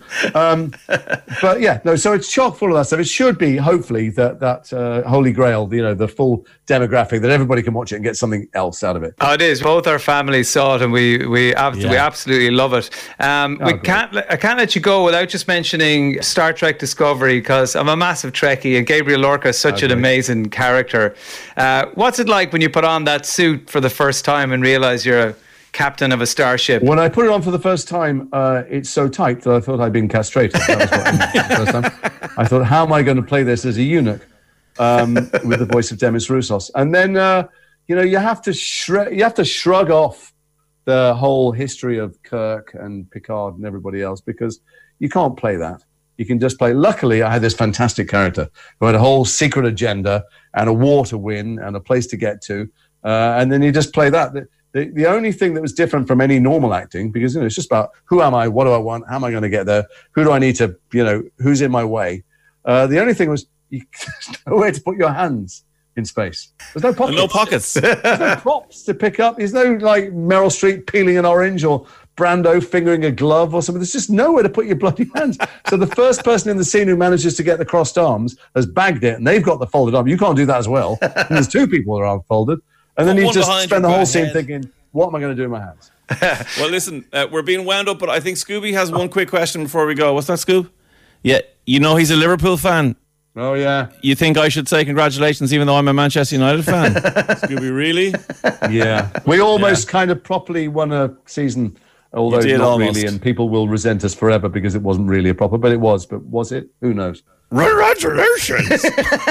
But yeah, no. So it's chock full of that stuff. It should be, hopefully, that holy grail. The full demographic that everybody can watch it and get something else out of it. Oh, it is. Both our families saw it, and we absolutely love it. I can't let you go without just mentioning Star Trek Discovery, because I'm a massive Trekkie, and Gabriel Lorca is such an amazing character. What's it like when you put on that suit for the first time and realise you're a captain of a starship? When I put it on for the first time, it's so tight that I thought I'd been castrated. That was what I meant the first time. I thought, how am I going to play this as a eunuch with the voice of Demis Roussos? And then, you have to shrug off the whole history of Kirk and Picard and everybody else, because you can't play that. You can just play. Luckily, I had this fantastic character who had a whole secret agenda and a war to win and a place to get to. And then you just play that. The only thing that was different from any normal acting, because it's just about who am I, what do I want, how am I going to get there, who do I need to, who's in my way. The only thing was there's nowhere to put your hands in space. There's no pockets. No pockets. There's no props to pick up. There's no Meryl Streep peeling an orange or Brando fingering a glove or something. There's just nowhere to put your bloody hands. So the first person in the scene who manages to get the crossed arms has bagged it, and they've got the folded arm. You can't do that as well. And there's two people that are folded. And then you just spend the whole scene thinking, what am I going to do with my hands? Well, listen, we're being wound up, but I think Scooby has one quick question before we go. What's that, Scoob? Yeah, he's a Liverpool fan. Oh, yeah. You think I should say congratulations even though I'm a Manchester United fan? Scooby, really? Yeah. We almost kind of properly won a season, although not almost. Really, and people will resent us forever because it wasn't really a proper, but it was. But was it? Who knows? Congratulations!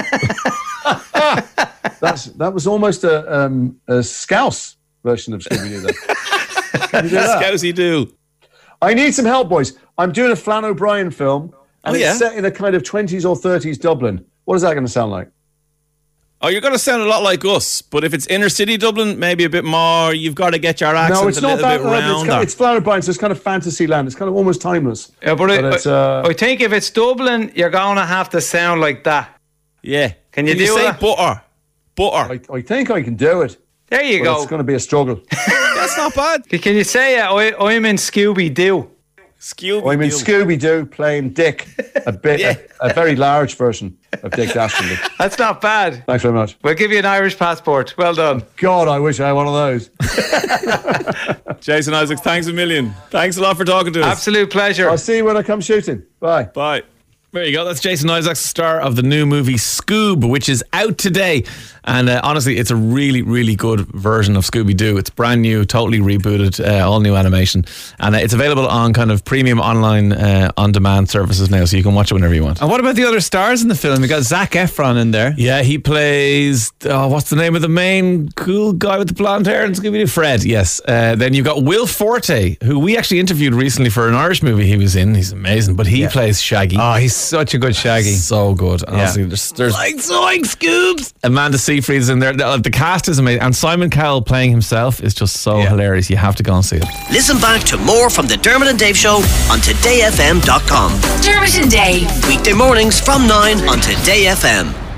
That was almost a Scouse version of Scooby-Doo. Scousey do. I need some help, boys. I'm doing a Flann O'Brien film, and it's set in a kind of 20s or 30s Dublin. What is that going to sound like? Oh, you're going to sound a lot like us, but if it's inner city Dublin, maybe a bit more. You've got to get your accent No, it's a not little that. bit rounder. It's Flower Brian, so it's kind of fantasy land. It's kind of almost timeless. Yeah, but it's, I think if it's Dublin, you're going to have to sound like that. Yeah. Can you do say that? butter? Butter. I think I can do it. There you but go. It's going to be a struggle. That's not bad. Can you say I'm in Scooby-Doo? I'm in Scooby-Doo playing Dick, a very large version of Dick Dastardly. That's not bad. Thanks very much. We'll give you an Irish passport. Well done. God, I wish I had one of those. Jason Isaacs, thanks a million. Thanks a lot for talking to us. Absolute pleasure. I'll see you when I come shooting. Bye. Bye. There you go. That's Jason Isaacs, star of the new movie Scoob, which is out today. And honestly, it's a really, really good version of Scooby-Doo. It's brand new, totally rebooted, all new animation. And it's available on kind of premium online on-demand services now, so you can watch it whenever you want. And what about the other stars in the film? We got Zac Efron in there. Yeah, he plays, what's the name of the main cool guy with the blonde hair in Scooby-Doo? Fred, yes. Then you've got Will Forte, who we actually interviewed recently for an Irish movie he was in. He's amazing, but he plays Shaggy. Oh, he's such a good Shaggy. So good. Honestly, there's like Scoobs. Amanda Seyfried's in there. The cast is amazing. And Simon Cowell playing himself is just so hilarious. You have to go and see it. Listen back to more from the Dermot and Dave Show on todayfm.com. Dermot and Dave. Weekday mornings from 9 on Today FM.